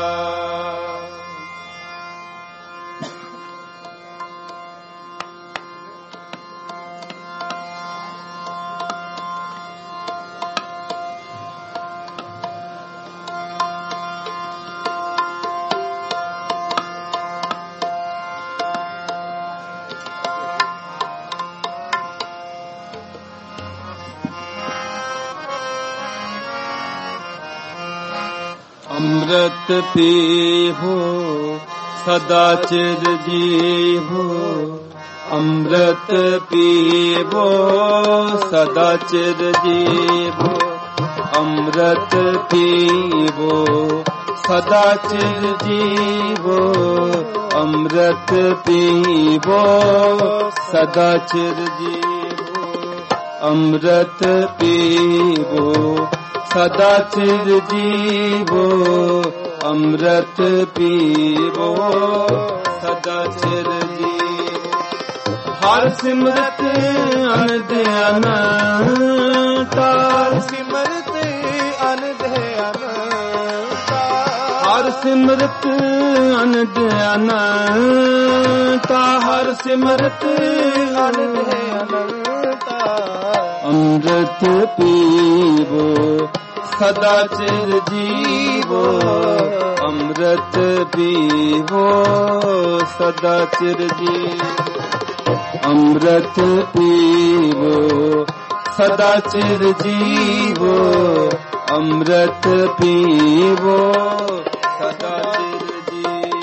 A: ਅੰਮ੍ਰਿਤ ਪੀਵੋ ਸਦਾ ਚਿਰ ਜੀਵੋ। ਅੰਮ੍ਰਿਤ ਪੀਵੋ ਸਦਾ ਚਿਰ ਜੀਵੋ। ਅੰਮ੍ਰਿਤ ਪੀਵੋ ਸਦਾ ਚਿਰ ਜੀਵੋ। ਅੰਮ੍ਰਿਤ ਪੀਵੋ ਸਦਾ ਚਿਰ ਜੀਵੋ। ਅੰਮ੍ਰਿਤ ਪੀਵੋ ਸਦਾ ਚਿਰ ਜੀਵੋ। ਅੰਮ੍ਰਿਤ ਪੀਵੋ ਸਦਾ ਚਿਰ ਜੀਵੋ। ਹਰ ਸਿਮਰਤ ਅਨੰਦ ਅਨੰਤਾ। ਸਿਮਰਤ ਅਨੰਦ ਅਨੰਤਾ। ਹਰ ਸਿਮਰਤ ਅਨੰਦ ਅਨੰਤਾ। ਹਰ ਸਿਮਰਤ ਅਨੰਦ ਅਨੰਤਾ। ਅੰਮ੍ਰਿਤ ਪੀਵੋ ਸਦਾ ਚਿਰ ਜੀਵੋ। ਅੰਮ੍ਰਿਤ ਪੀਵੋ ਸਦਾ ਚਿਰ ਜੀਵੋ। ਅੰਮ੍ਰਿਤ ਪੀਵੋ ਸਦਾ ਚਿਰ ਜੀਵੋ। ਅੰਮ੍ਰਿਤ ਪੀਵੋ ਸਦਾ ਚਿਰ ਜੀਵੋ।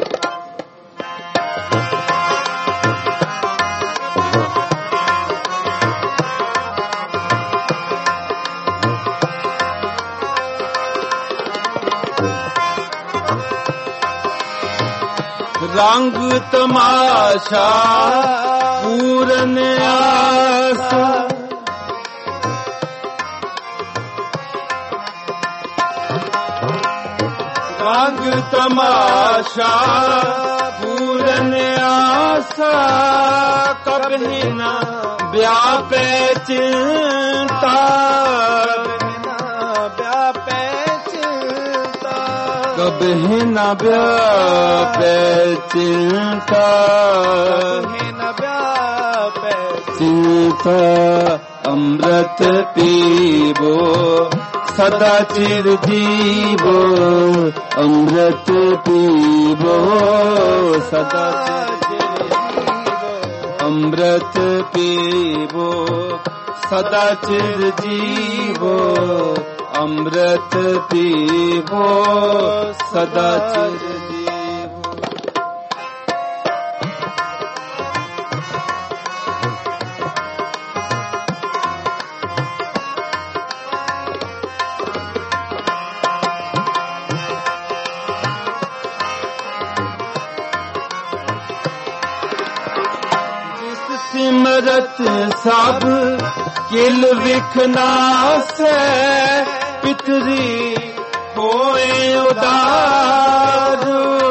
A: ਰੰਗ ਤਮਾਸ਼ਾ ਪੂਰਨ ਆਸ। ਰੰਗ ਤਮਾਸ਼ਾ ਪੂਰਨ मन आशा कभी न व्यापे चिंता,
B: व्यापे चिंता,
A: कभी न व्यापे चिंता,
B: कभी न व्यापे
A: चिंता। अमृत पीवो सदा चिर जीवो, अमृत पीवो सदा चिर जीवो, अमृत पीवो सदा चिर जीवो, अमृत पीवो सदा चिर जीवो। सिमरत सब किल विखनासै, पितरी होए उदार,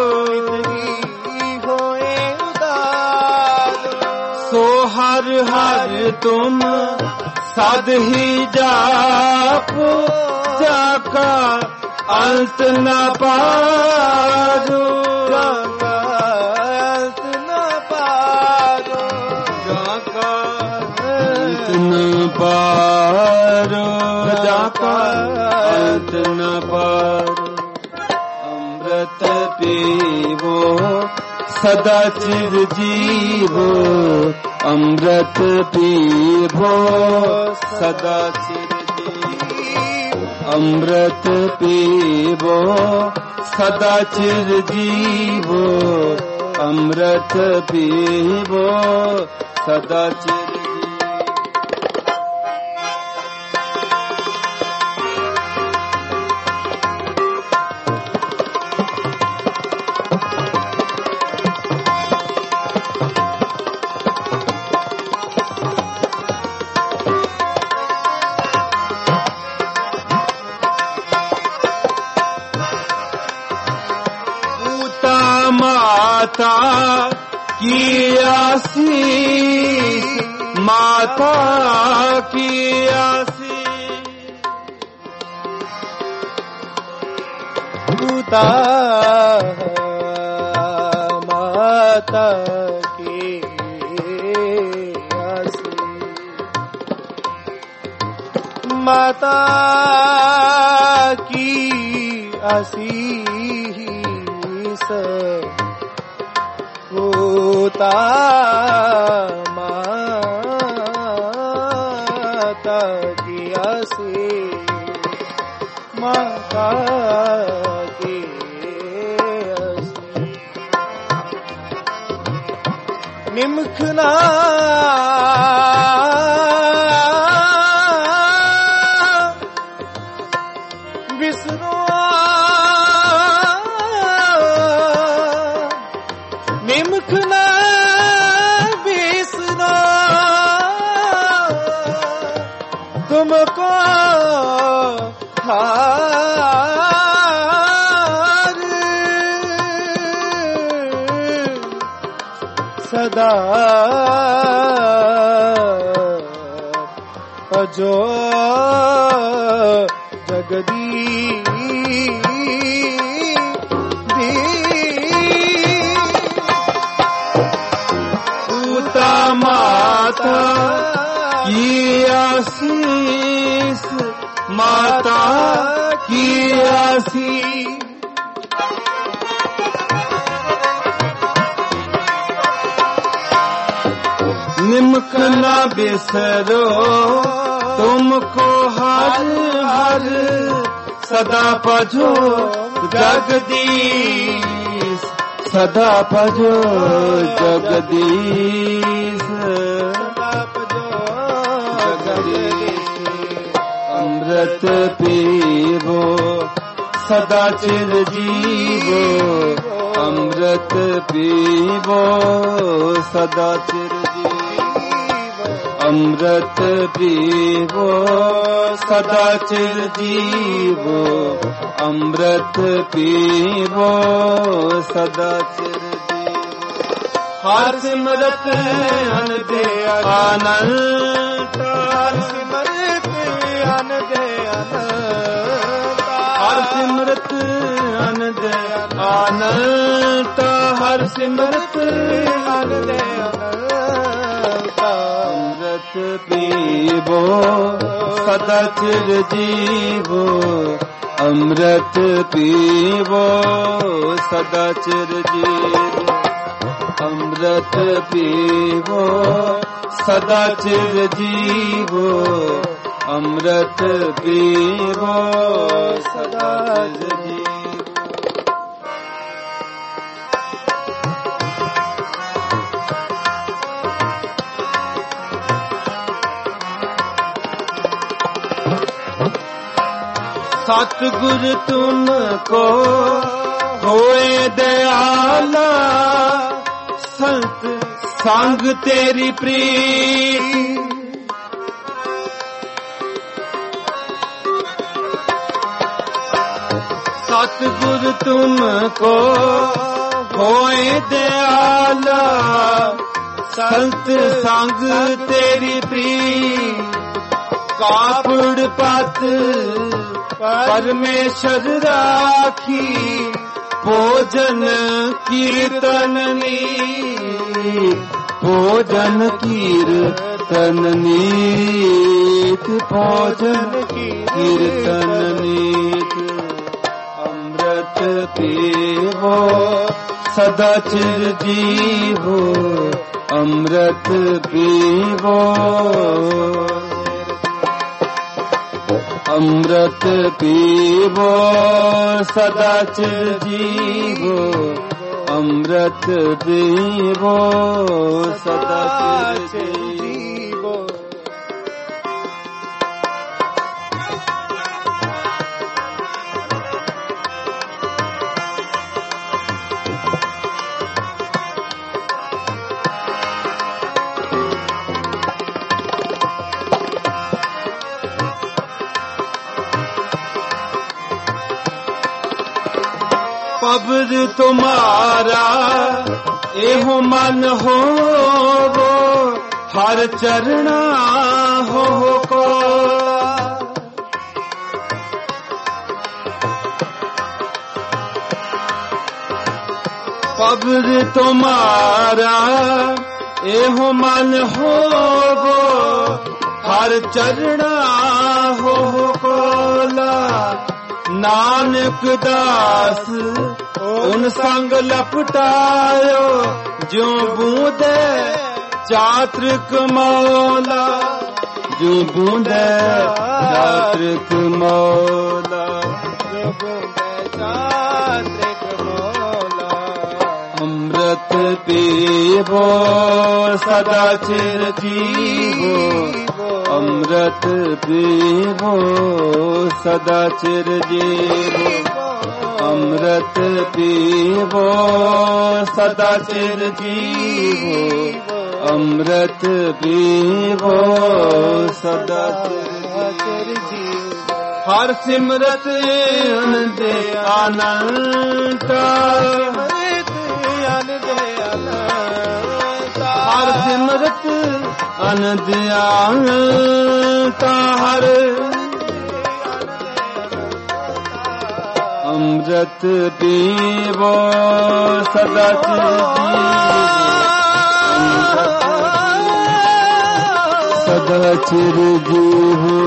B: होए उदार।
A: सो हर हर तुम सद ही जापो, जाका अंत न पारो,
B: जाका अंत न पारो,
A: जाका अंत न पारो, जाका अंत न पारो। अमृत पीवो सदा चिर जीवो, अमृत पीवो सदा चिर जीवो, अमृत पीवो सदा चिर जीवो, अमृत पीवो सदा चिर जीवो। माता की आसीस, माता की आसीस,
B: पूता माता की आसीस, माता की आसीस, पूता माता की आसीस, माता की आसीस। निमखना विसरो, निमखना विसरो, तुमको हार सदा अजो जगदीश
A: माता की आसीस, माता की आसीस। निमक न बिसरो तुमको हर हर, सदा भजो जगदीश, सदा भजो जगदीश, अमृत पीवो सदा चिर जीवो, अमृत पीवो सदा चिर जीवो, अमृत पीवो सदा चिर जीवो, अमृत पीवो सदा चिर जीवो। ਹਰ ਸਿਮਰਤ ਅਨੰਦ ਆਨੰਦ,
B: ਹਰ ਸਿਮਰਤ ਅਨੰਦ ਆਨੰਦ,
A: ਹਰ ਸਿਮਰਤ ਅਨੰਦ ਆਨੰਦ, ਹਰ ਸਿਮਰਤ
B: ਅਨੰਦ ਆਨੰਦ।
A: ਅੰਮ੍ਰਿਤ ਪੀਵੋ ਸਦਾ ਚਿਰ ਜੀਵੋ, ਅੰਮ੍ਰਿਤ ਪੀਵੋ ਸਦਾ ਚਿਰ ਜੀਵੋ, ਅੰਮ੍ਰਿਤ ਪੀਵੋ ਸਦਾ ਚਿਰ ਜੀਵੋ, ਅੰਮ੍ਰਿਤ ਪੀਵੋ ਸਦਾ ਚਿਰ ਜੀਵੋ। सतगुर तुमको होए दयाला, संत संग तेरी प्रीत, सतगुर तुमको होए दयाला, संत संग तेरी प्रीत, कापड़ पत परमेश्वर राखी, भोजन कीर्तन नीत, भोजन कीर्तन नीत, भोजन कीर्तन नीत। अमृत पीवो सदा चिर जीवो, अमृत पीवो, अमृत पीवो सदा चिर जीवो, अमृत पीवो सदा चिर जीवो। पबर तुम्हारा एहो मन होवो, हर चरणा हो को, पबर तुम्हारा एहो मन होवो, हर चरणा हो कोला। नानक दास उन संग लपटायो, जो बूंदे चात्रिक मौला, जो बूंदे चात्रिक मौला,
B: जो बूंदे चात्रिक मौला।
A: अमृत पीवो सदा चिर जीवो, अमृत पीवो सदा चिर जीवो, अमृत पीवो सदा चिर जीवो, अमृत पीवो सदा चिर जीवो। हर सिमरत आनंद आनंद, हर सिमरत आनंद आनंद, हर अमृत पीवो सदा चिर जीवो, सदा चिर जीवो,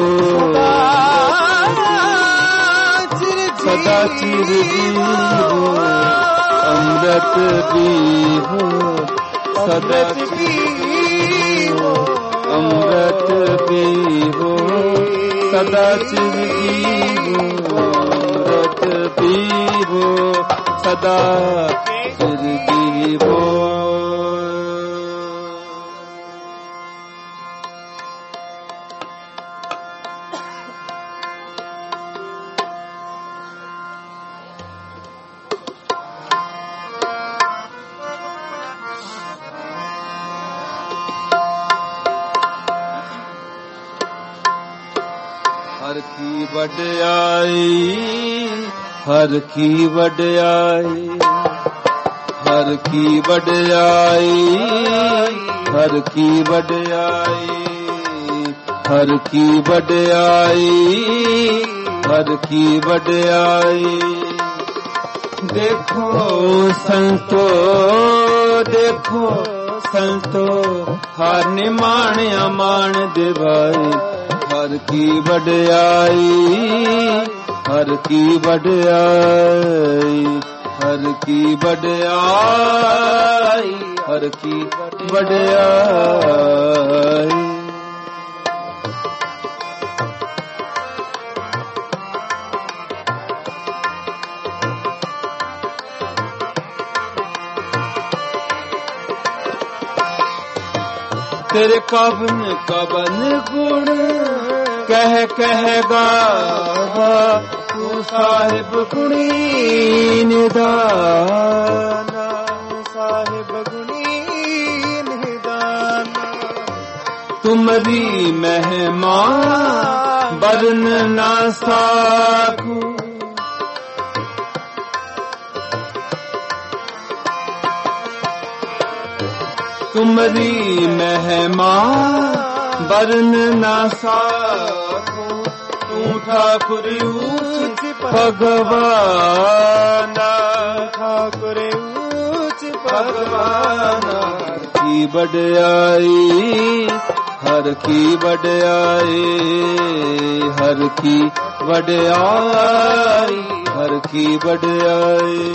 A: सदा चिर जीवो, अमृत पीवो सदा जीवो, अमृत पीवो सदा चिर जीवो, अमृत पीवो सदा चिर जीवो। हर की वड्याई, हर की वड्याई, ਹਰ ਕੀ ਵਡਿਆਈ, ਹਰ ਕੀ ਵਡਿਆਈ, ਹਰ ਕੀ ਵਡਿਆਈ, ਹਰ ਕੀ ਵਡਿਆਈ। ਦੇਖੋ ਸੰਤੋ, ਦੇਖੋ ਸੰਤੋ, ਹਰ ਨਿਮਾਣਿਆ ਮਾਣ ਦਿਵਾਈ। ਹਰ ਕੀ ਵਡਿਆਈ, ਹਰ ਕੀ ਵਡਿਆਈ, ਹਰ ਕੀ ਵਡਿਆਈ, ਹਰ ਕੀ ਵਡਿਆਈ। ਤੇਰੇ ਕਵਨ ਕਵਨ ਗੁਣ ਕਹਿ ਕਹਿ ਗਾਵਾ, ਤੂੰ ਸਾਹਿਬ ਗੁਣੀ ਨਿਦਾਨ,
B: ਸਾਹਿਬ ਗੁਣੀ ਨਿਦਾਨ।
A: ਤੁਮਰੀ ਮਹਿਮਾ ਬਰਨ ਨਾ ਸਾਖੂ, ਤੁਮਰੀ ਮਹਿਮਾ ਬਰਨ ਨਾ ਸਾਖੂ। ਤੂੰ ਠਾਕੁਰ ਊਚ ਭਗਵਾਨ,
B: ਠਾਕੁਰ ਊਚ ਭਗਵਾਨ।
A: ਹਰ ਕੀ ਵਡਿਆਈ, ਹਰ ਕੀ ਵਡਿਆਈ, ਹਰ ਕੀ ਵਡਿਆਈ, ਹਰ ਕੀ ਵਡਿਆਈ।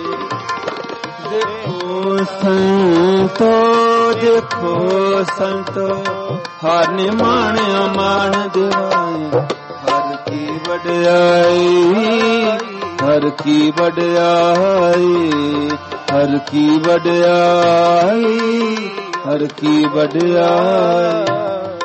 A: ਦੇਖੋ ਸੰਤੋ, ਦੇਖੋ ਸੰਤੋ, ਹਰ ਨਿਮਾਣਿਆ ਮਾਣ ਦਿਵਾਈ। ਹਰ ਕੀ ਵਡਿਆਈ, ਹਰ ਕੀ ਵਡਿਆਈ, ਹਰ ਕੀ ਵਡਿਆਈ, ਹਰ ਕੀ ਵਡਿਆਈ।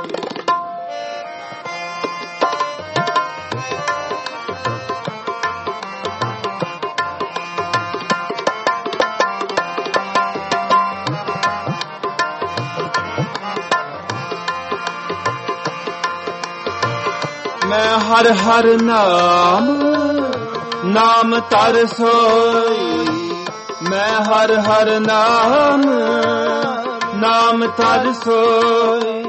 A: ਮੈਂ ਹਰ ਹਰ ਨਾਮ, ਨਾਮ ਧਰ ਸੋਈ। ਮੈਂ ਹਰ ਹਰ ਨਾਮ, ਨਾਮ ਧਰ ਸੋਈ।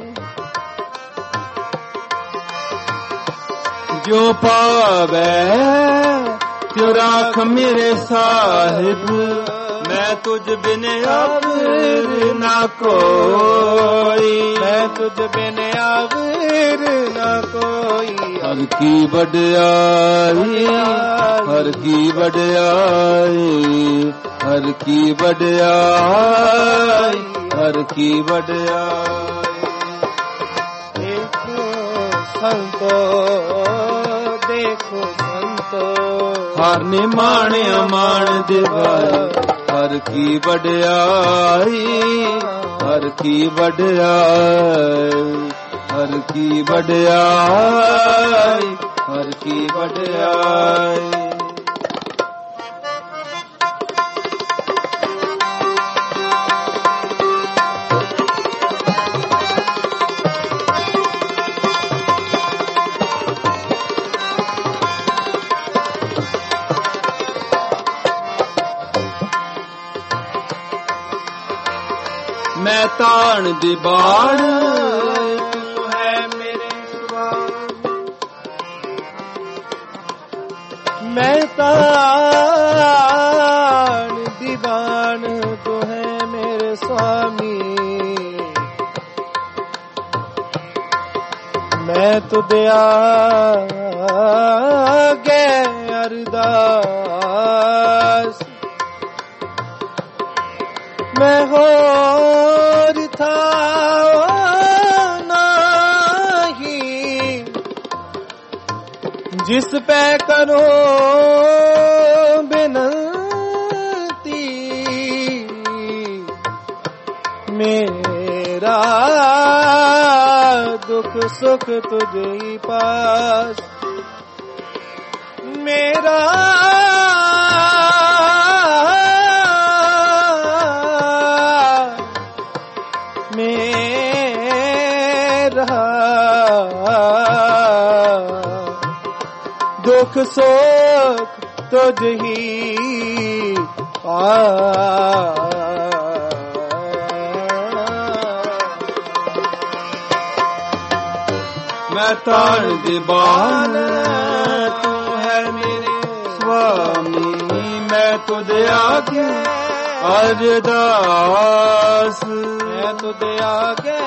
A: ਜੋ ਪਾਵੈ ਤਿਉ ਰਾਖ ਮੇਰੇ ਸਾਹਿਬ, ਮੈਂ ਤੁਝ ਬਿਨ ਆਵਰ ਨਾ ਕੋਈ।
B: ਮੈਂ ਤੁਝ ਬਿਨ ਆਵਰ ਨਾ ਕੋਈ।
A: ਹਰ ਕੀ ਵਡਿਆਈ, ਹਰ ਕੀ ਵਡਿਆਈ, ਹਰ ਕੀ ਵਡਿਆਈ, ਹਰ ਕੀ ਵਡਿਆਈ।
B: ਦੇਖੋ ਸੰਤੋ, ਦੇਖੋ ਸੰਤੋ,
A: ਹਰ ਨਿਮਾਣਿਆ ਮਾਣ ਦਿਵਾਈ। ਹਰ ਕੀ ਵਡਿਆਈ, ਹਰ ਕੀ ਵਡਿਆਈ, ਹਰ ਕੀ ਵਡਿਆਈ, ਹਰ ਕੀ ਵਡਿਆਈ। ਮੈਂ ਤਾਣ ਦੀ ਬਾਣ, ਤੂੰ ਹੈ ਮੇਰੇ ਸਵਾਮੀ।
B: ਮੈਂ ਤਾਣ ਦੀ ਬਾਣ, ਤੂੰ ਹੈ ਮੇਰੇ ਸੁਆਮੀ। ਮੈਂ ਤੁਧ ਆਗੇ ਅਰਦਾਸ, ਮੈਂ ਹੋਰ ਥਾਂ ਨਹੀਂ, ਜਿਸ ਪੈ ਕਰੋ ਬੇਨਤੀ। ਮੇਰਾ ਦੁੱਖ ਸੁਖ ਤੁਝੇ ਹੀ ਪਾਸ, ਮੇਰਾ ਦੁੱਖ ਸੁਖ ਤੁਝ ਹੀ
A: मैं ताण दे बान तू है मेरे स्वामी, मैं तुझे आगे अरदास,
B: मैं तुझे आगे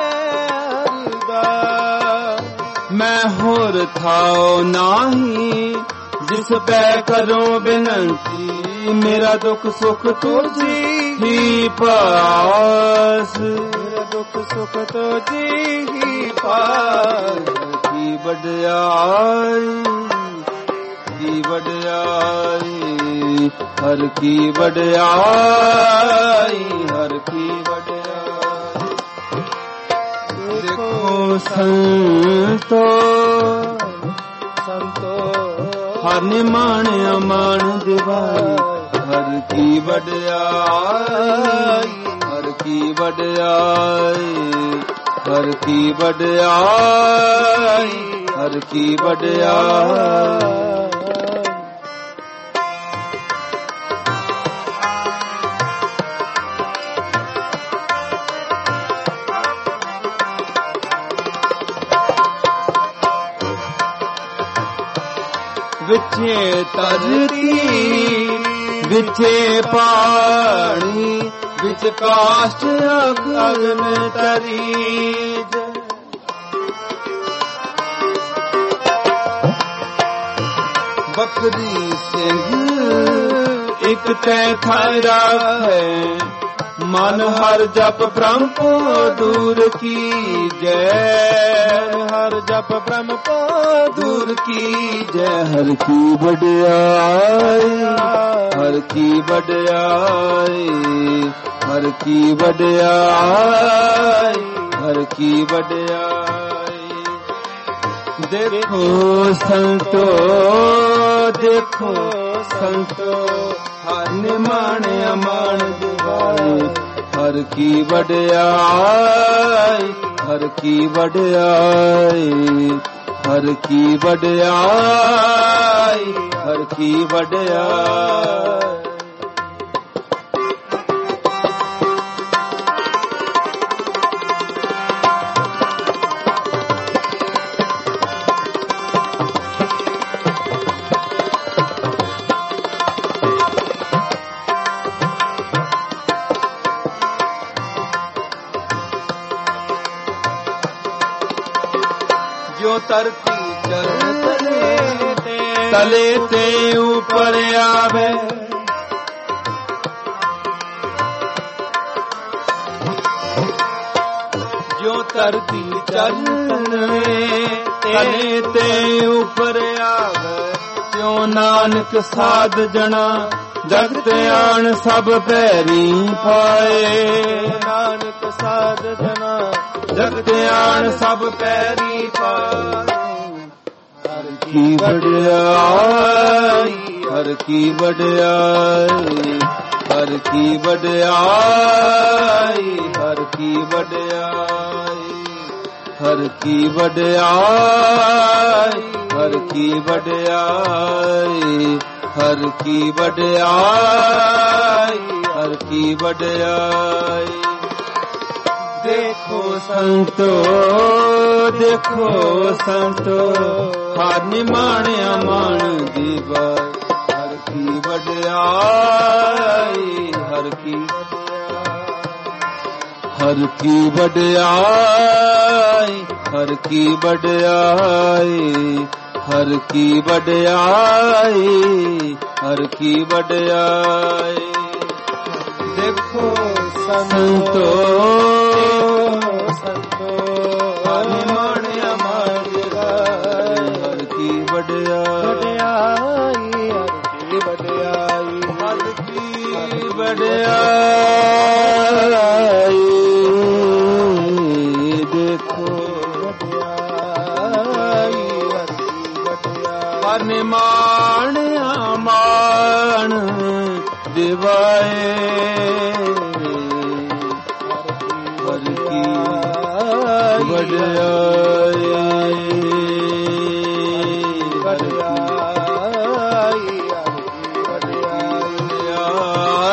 B: अरदास।
A: मैं होर थाओ नाही जिस पै करो बिनती, मेरा दुख सुख तुझी ही पास,
B: मेरा दुख सुख तुझी ही पास।
A: की बड़ाई की बड़ाई हर की बड़ाई, हर की बड़ाई। देखो संतो
B: संतो
A: हर निमान अमान दिवाई, हर की बड़ाई, हर की बड़ाई, हर की बड़ाई, हर की बड़ाई। विचे तरती विचे पानी, विच काष्ठ अग्न तरीज। बकरी सिंह एक तै थायरा है, मन हर जप ब्रह्म को दूर की जय,
B: हर जप ब्रह्म को
A: दूर की जय। हर की बड़ाई, हर की बड़ाई, हर की बड़ाई, हर की बड़ाई। देखो संतो देखो संतो हर निमान अमान दिवाई, हर की बड़ाई, हर की बड़ाई, हर की बड़ाई, हर की बड़ाई। जो तरती चरण तले तले ते ऊपर आवे, जो तरती चरण तले ते ऊपर आवे, त्यों नानक साध जना जगत आन सब पैरी पाए।
B: नानक साध जना
A: जगत आन सब पैरी पाए। हर की बड़ाई, हर की बड़ाई, हर की बड़ाई, हर की बड़ाई, हर की बड़ाई, हर की बड़ाई, हर की बड़ाई, हर की बड़ाई। देखो संतो देखो संतो हर निमान अमान दिवाई, हर की बड़ाई, हर की हर की बड़ाई, हर की बड़ाई, हर की बड़ाई, हर की बड़ाई। देखो संतो
B: संतो
A: हर निमान अमान दिवाई, हर की बड़ाई,
B: बड़ाई हर की बड़ाई,
A: हर की बड़ाई। देखो
B: बड़ाई हर की बड़ाई,
A: हर निमान अमान दिवाए, हर की बड़ाई,
B: बड़ाई हर की बड़ाई।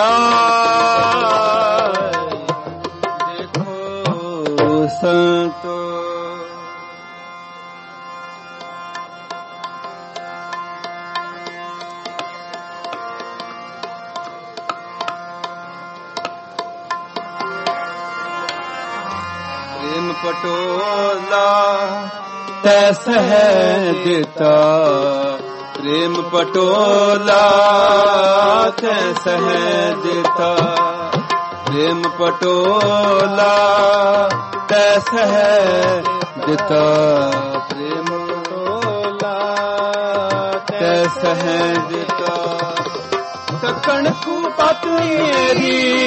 A: ਪਟੋਲਾ ਤੈ ਸਹਿ ਦਿੱਤਾ ਪ੍ਰੇਮ ਪਟੋਲਾ ਤੈ ਸਹਿ ਦਿੱਤਾ ਪ੍ਰੇਮ ਪਟੋਲਾ ਤੈ ਸਹਿ ਦਿੱਤਾ ਪ੍ਰੇਮ ਪਟੋਲਾ ਤੈ ਸਹਿ ਦਿੱਤਾ ਤੱਕਣ ਕੂਪਤ ਮੇਰੀ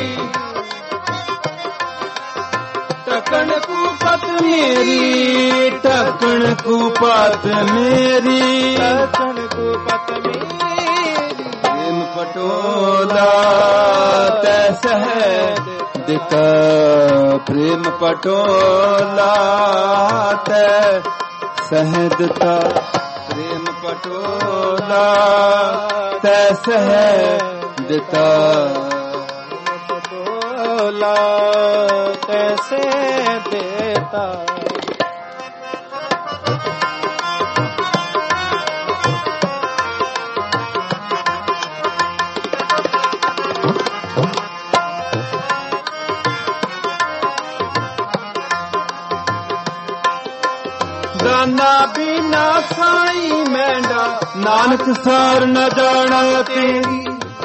A: ਟਕਣ ਕੂਪਤ ਮੇਰੀ ਟਕਣ ਕੂਪਤ ਮੇਰੀ ਟਕਣ ਕੂਪਤ ਮੇਰੀ ਪ੍ਰੇਮ ਪਟੋਲਾ ਤੈ ਸਹਿ ਦਿੱਤਾ ਪ੍ਰੇਮ ਪਟੋਲਾ ਤੈ ਸਹਿ ਦਿੱਤਾ ਪ੍ਰੇਮ ਪਟੋਲਾ ਤੈ ਸਹਿ ਦਿੱਤਾ ਪਟੋਲਾ ਤੈਸੇ ਦੇਤਾ ਦਾਨਾ ਬਿਨਾ ਸਾਈ ਮੈਂਡਾ ਨਾਨਕ ਸਾਰ ਨ ਜਾਣਾ ਤੇਰੀ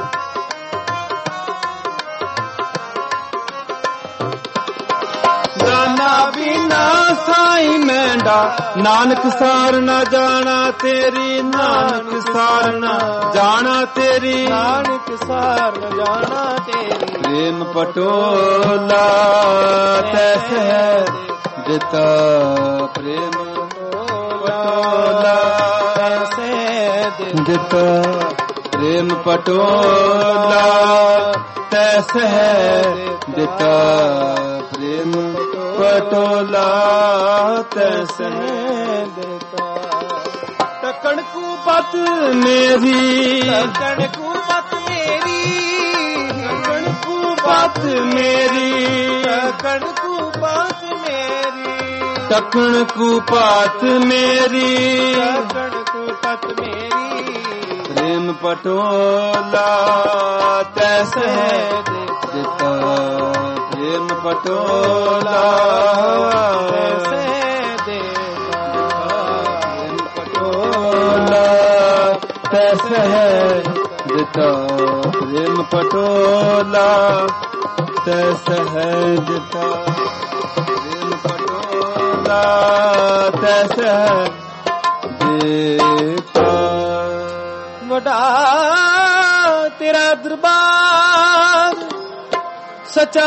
A: ਬਿਨਾ ਸਾਈ ਮੈਂਡਾ ਨਾਨਕ ਸਾਰ ਨਾ ਜਾਣਾ ਤੇਰੀ ਨਾਨਕ ਸਾਰ ਨਾ ਜਾਣਾ ਤੇਰੀ ਨਾਨਕ ਸਾਰ ਨਾ ਜਾਣਾ ਤੇਰੀ ਪ੍ਰੇਮ ਪਟੋਲਾ ਤੈ ਸਹਿ ਦਿੱਤਾ ਪ੍ਰੇਮ ਪਟੋਲਾ ਤੈ ਸਹਿ ਦਿੱਤਾ ਪ੍ਰੇਮ ਪਟੋਲਾ ਤੈ ਸਹਿ ਦਿੱਤਾ ਪ੍ਰੇਮ ਪਟੋਲਾ ਤੈ ਸਹਿ ਦਿੱਤਾ ਟਕਣ ਕੂਪਤ ਮੇਰੀ ਟਕਣ ਕੂਪਤ ਮੇਰੀ ਟਕਣ ਕੂਪਤ ਮੇਰੀ ਟਕਣ ਕੂਪਤ ਮੇਰੀ ਟਕਣ ਕੂਪਤ ਮੇਰੀ ਟਕਣ ਕੂਪਤ ਮੇਰੀ ਪ੍ਰੇਮ ਪਟੋਲਾ ਤੈ ਸਹਿ ਦਿੱਤਾ ਪ੍ਰੇਮ ਪਟੋਲਾ ਤੈ ਦਿੱਤਾ ਪ੍ਰੇਮ ਪਟੋਲਾ ਤੈ ਸਹਿ ਦਿੱਤਾ ਪ੍ਰੇਮ ਪਟੋਲਾ ਤੈ ਸਹਿ ਦਿੱਤਾ ਪ੍ਰੇਮ ਪਟੋਲਾ ਤੈ ਸਹਿ ਦਿੱਤਾ ਵਡਾ ਤੇਰਾ ਦਰਬਾਰ ਸਚਾ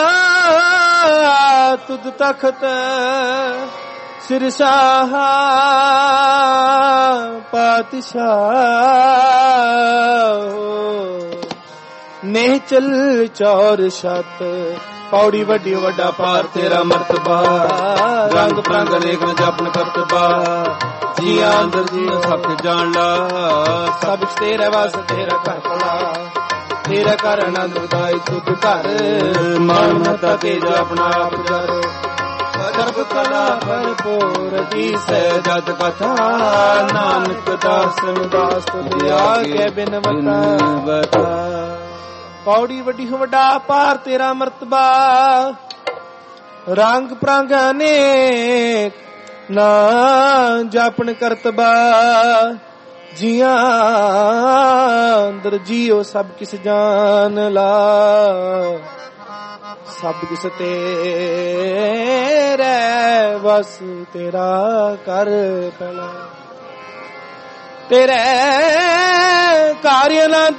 A: ਤੁਧ ਤਖਤ ਸਿਰਸ਼ਾਹ ਪਾਤਸ਼ਾਹ ਨੇਹ ਚਲ ਚੌਰ ਛਤ ਪੌੜੀ ਵੱਡੀ ਵੱਡਾ ਪਾਰ ਤੇਰਾ ਮਰਤਬਾ ਰੰਗ ਪ੍ਰੰਗ ਅਨੇਕ ਨੇ ਜਪਨ ਕਰਤਬਾ ਜੀਆਂ ਅੰਦਰ ਜੀ ਸਭ ਜਾਣ ਲਾ ਸਭ ਤੇਰੇ ਵਾਸ ਤੇਰਾ ਘਰ ਭਲਾ ਤੇਰਾ ਘਰ ਆਨੰਦ ਉਦਾਈ ਤੁਧ ਘਰ ਮਾਨ ਮਹਤਾ ਤੇਜ ਆਪਣਾ ਆਪ ਜਰ ਸਰਬ ਕਲਾ ਭਰਪੂਰ ਦੀ ਸਹਿ ਜਤ ਕਥਾ ਨਾਨਕ ਦਾਸਨ ਦਾਸ ਤੁਧ ਆਗੇ ਬਿਨਵਤਾ ਪੌੜੀ ਵੱਡੀ ਵੱਡਾ ਪਾਰ ਤੇਰਾ ਮਰਤਬਾ ਰੰਗ ਪ੍ਰੰਗ ਅਨੇਕ ਨਾ ਜਾਪਨ ਕਰਤਬਾ ਜੀਆਂ ਅੰਦਰ ਜੀਓ ਸਭ ਕਿਸ ਜਾਨ ਲਾ ਸਭ ਕਿਸ ਤੇਰੇ ਵਸ ਤੇਰਾ ਕਰ ਭਲਾ ਤੇਰੇ ਕਾਰਿ ਆਨੰਦ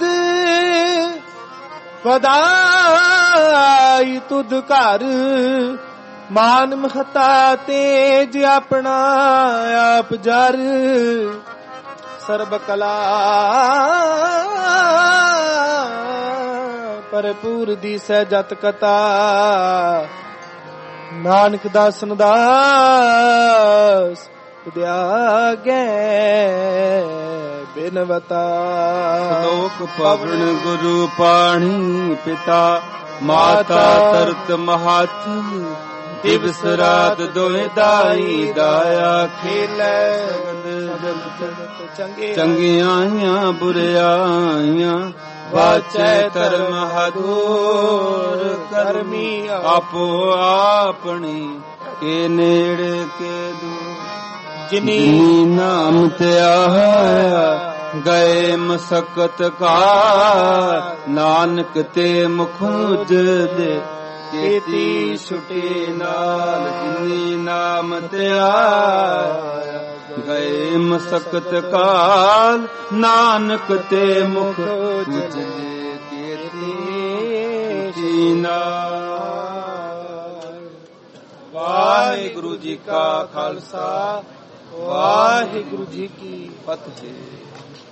A: ਵਧਾਈ ਤੁਧ ਘਰ ਮਾਨ ਮਹਤਾ ਤੇਜ ਆਪਣਾ ਆਪ ਜਰ ਸਰਬ ਕਲਾ ਭਰਪੂਰ ਦੀ ਸਹਿ ਜਤ ਕਥਾ ਨਾਨਕ ਦਾਸਨ ਦਾਸ ਦਿਆਗੇ ਬਿਨਵਤਾ ਲੋਕ ਪਵਨ ਗੁਰੂ ਪਾਣੀ ਪਿਤਾ ਮਾਤਾ ਤਰਤ ਮਹਤ ਦਿਵਸ ਰਾਤ ਦੋਇ ਦਾਈ ਦਾਇਆ ਖੇਲੇ ਚੰਗਿਆਈਆਂ ਬੁਰਿਆਈਆਂ ਵਾਚੈ ਧਰਮ ਹਦੂਰ ਕਰਮੀ ਆਪੋ ਆਪਣੀ ਕੇ ਨੇੜੇ ਕੇ ਦੂਰ
B: ਜਿਨੀ
A: ਜਿਨੀ ਨਾਮ ਧਿਆਇਆ ਗਏ ਮਸਕਤ ਕਾ ਨਾਨਕ ਤੇ ਮੁਖ ਉਜਦੇ ਕੀਤੀ ਛੁਟੇ ਨਾਲ ਜਿਨੀ ਨਾਮ ਧਿਆਇਆ ਗਏ ਮਸਕਤ ਕਾਲ ਨਾਨਕ ਤੇ ਮੁਖ ਉਜਦੇ ਕੀਤੀ ਛੁਟੀ ਨਾਲ। ਵਾਹਿਗੁਰੂ ਜੀ ਕਾ ਖਾਲਸਾ ਵਾਹਿਗੁਰੂ ਜੀ ਕੀ ਫਤਿਹ।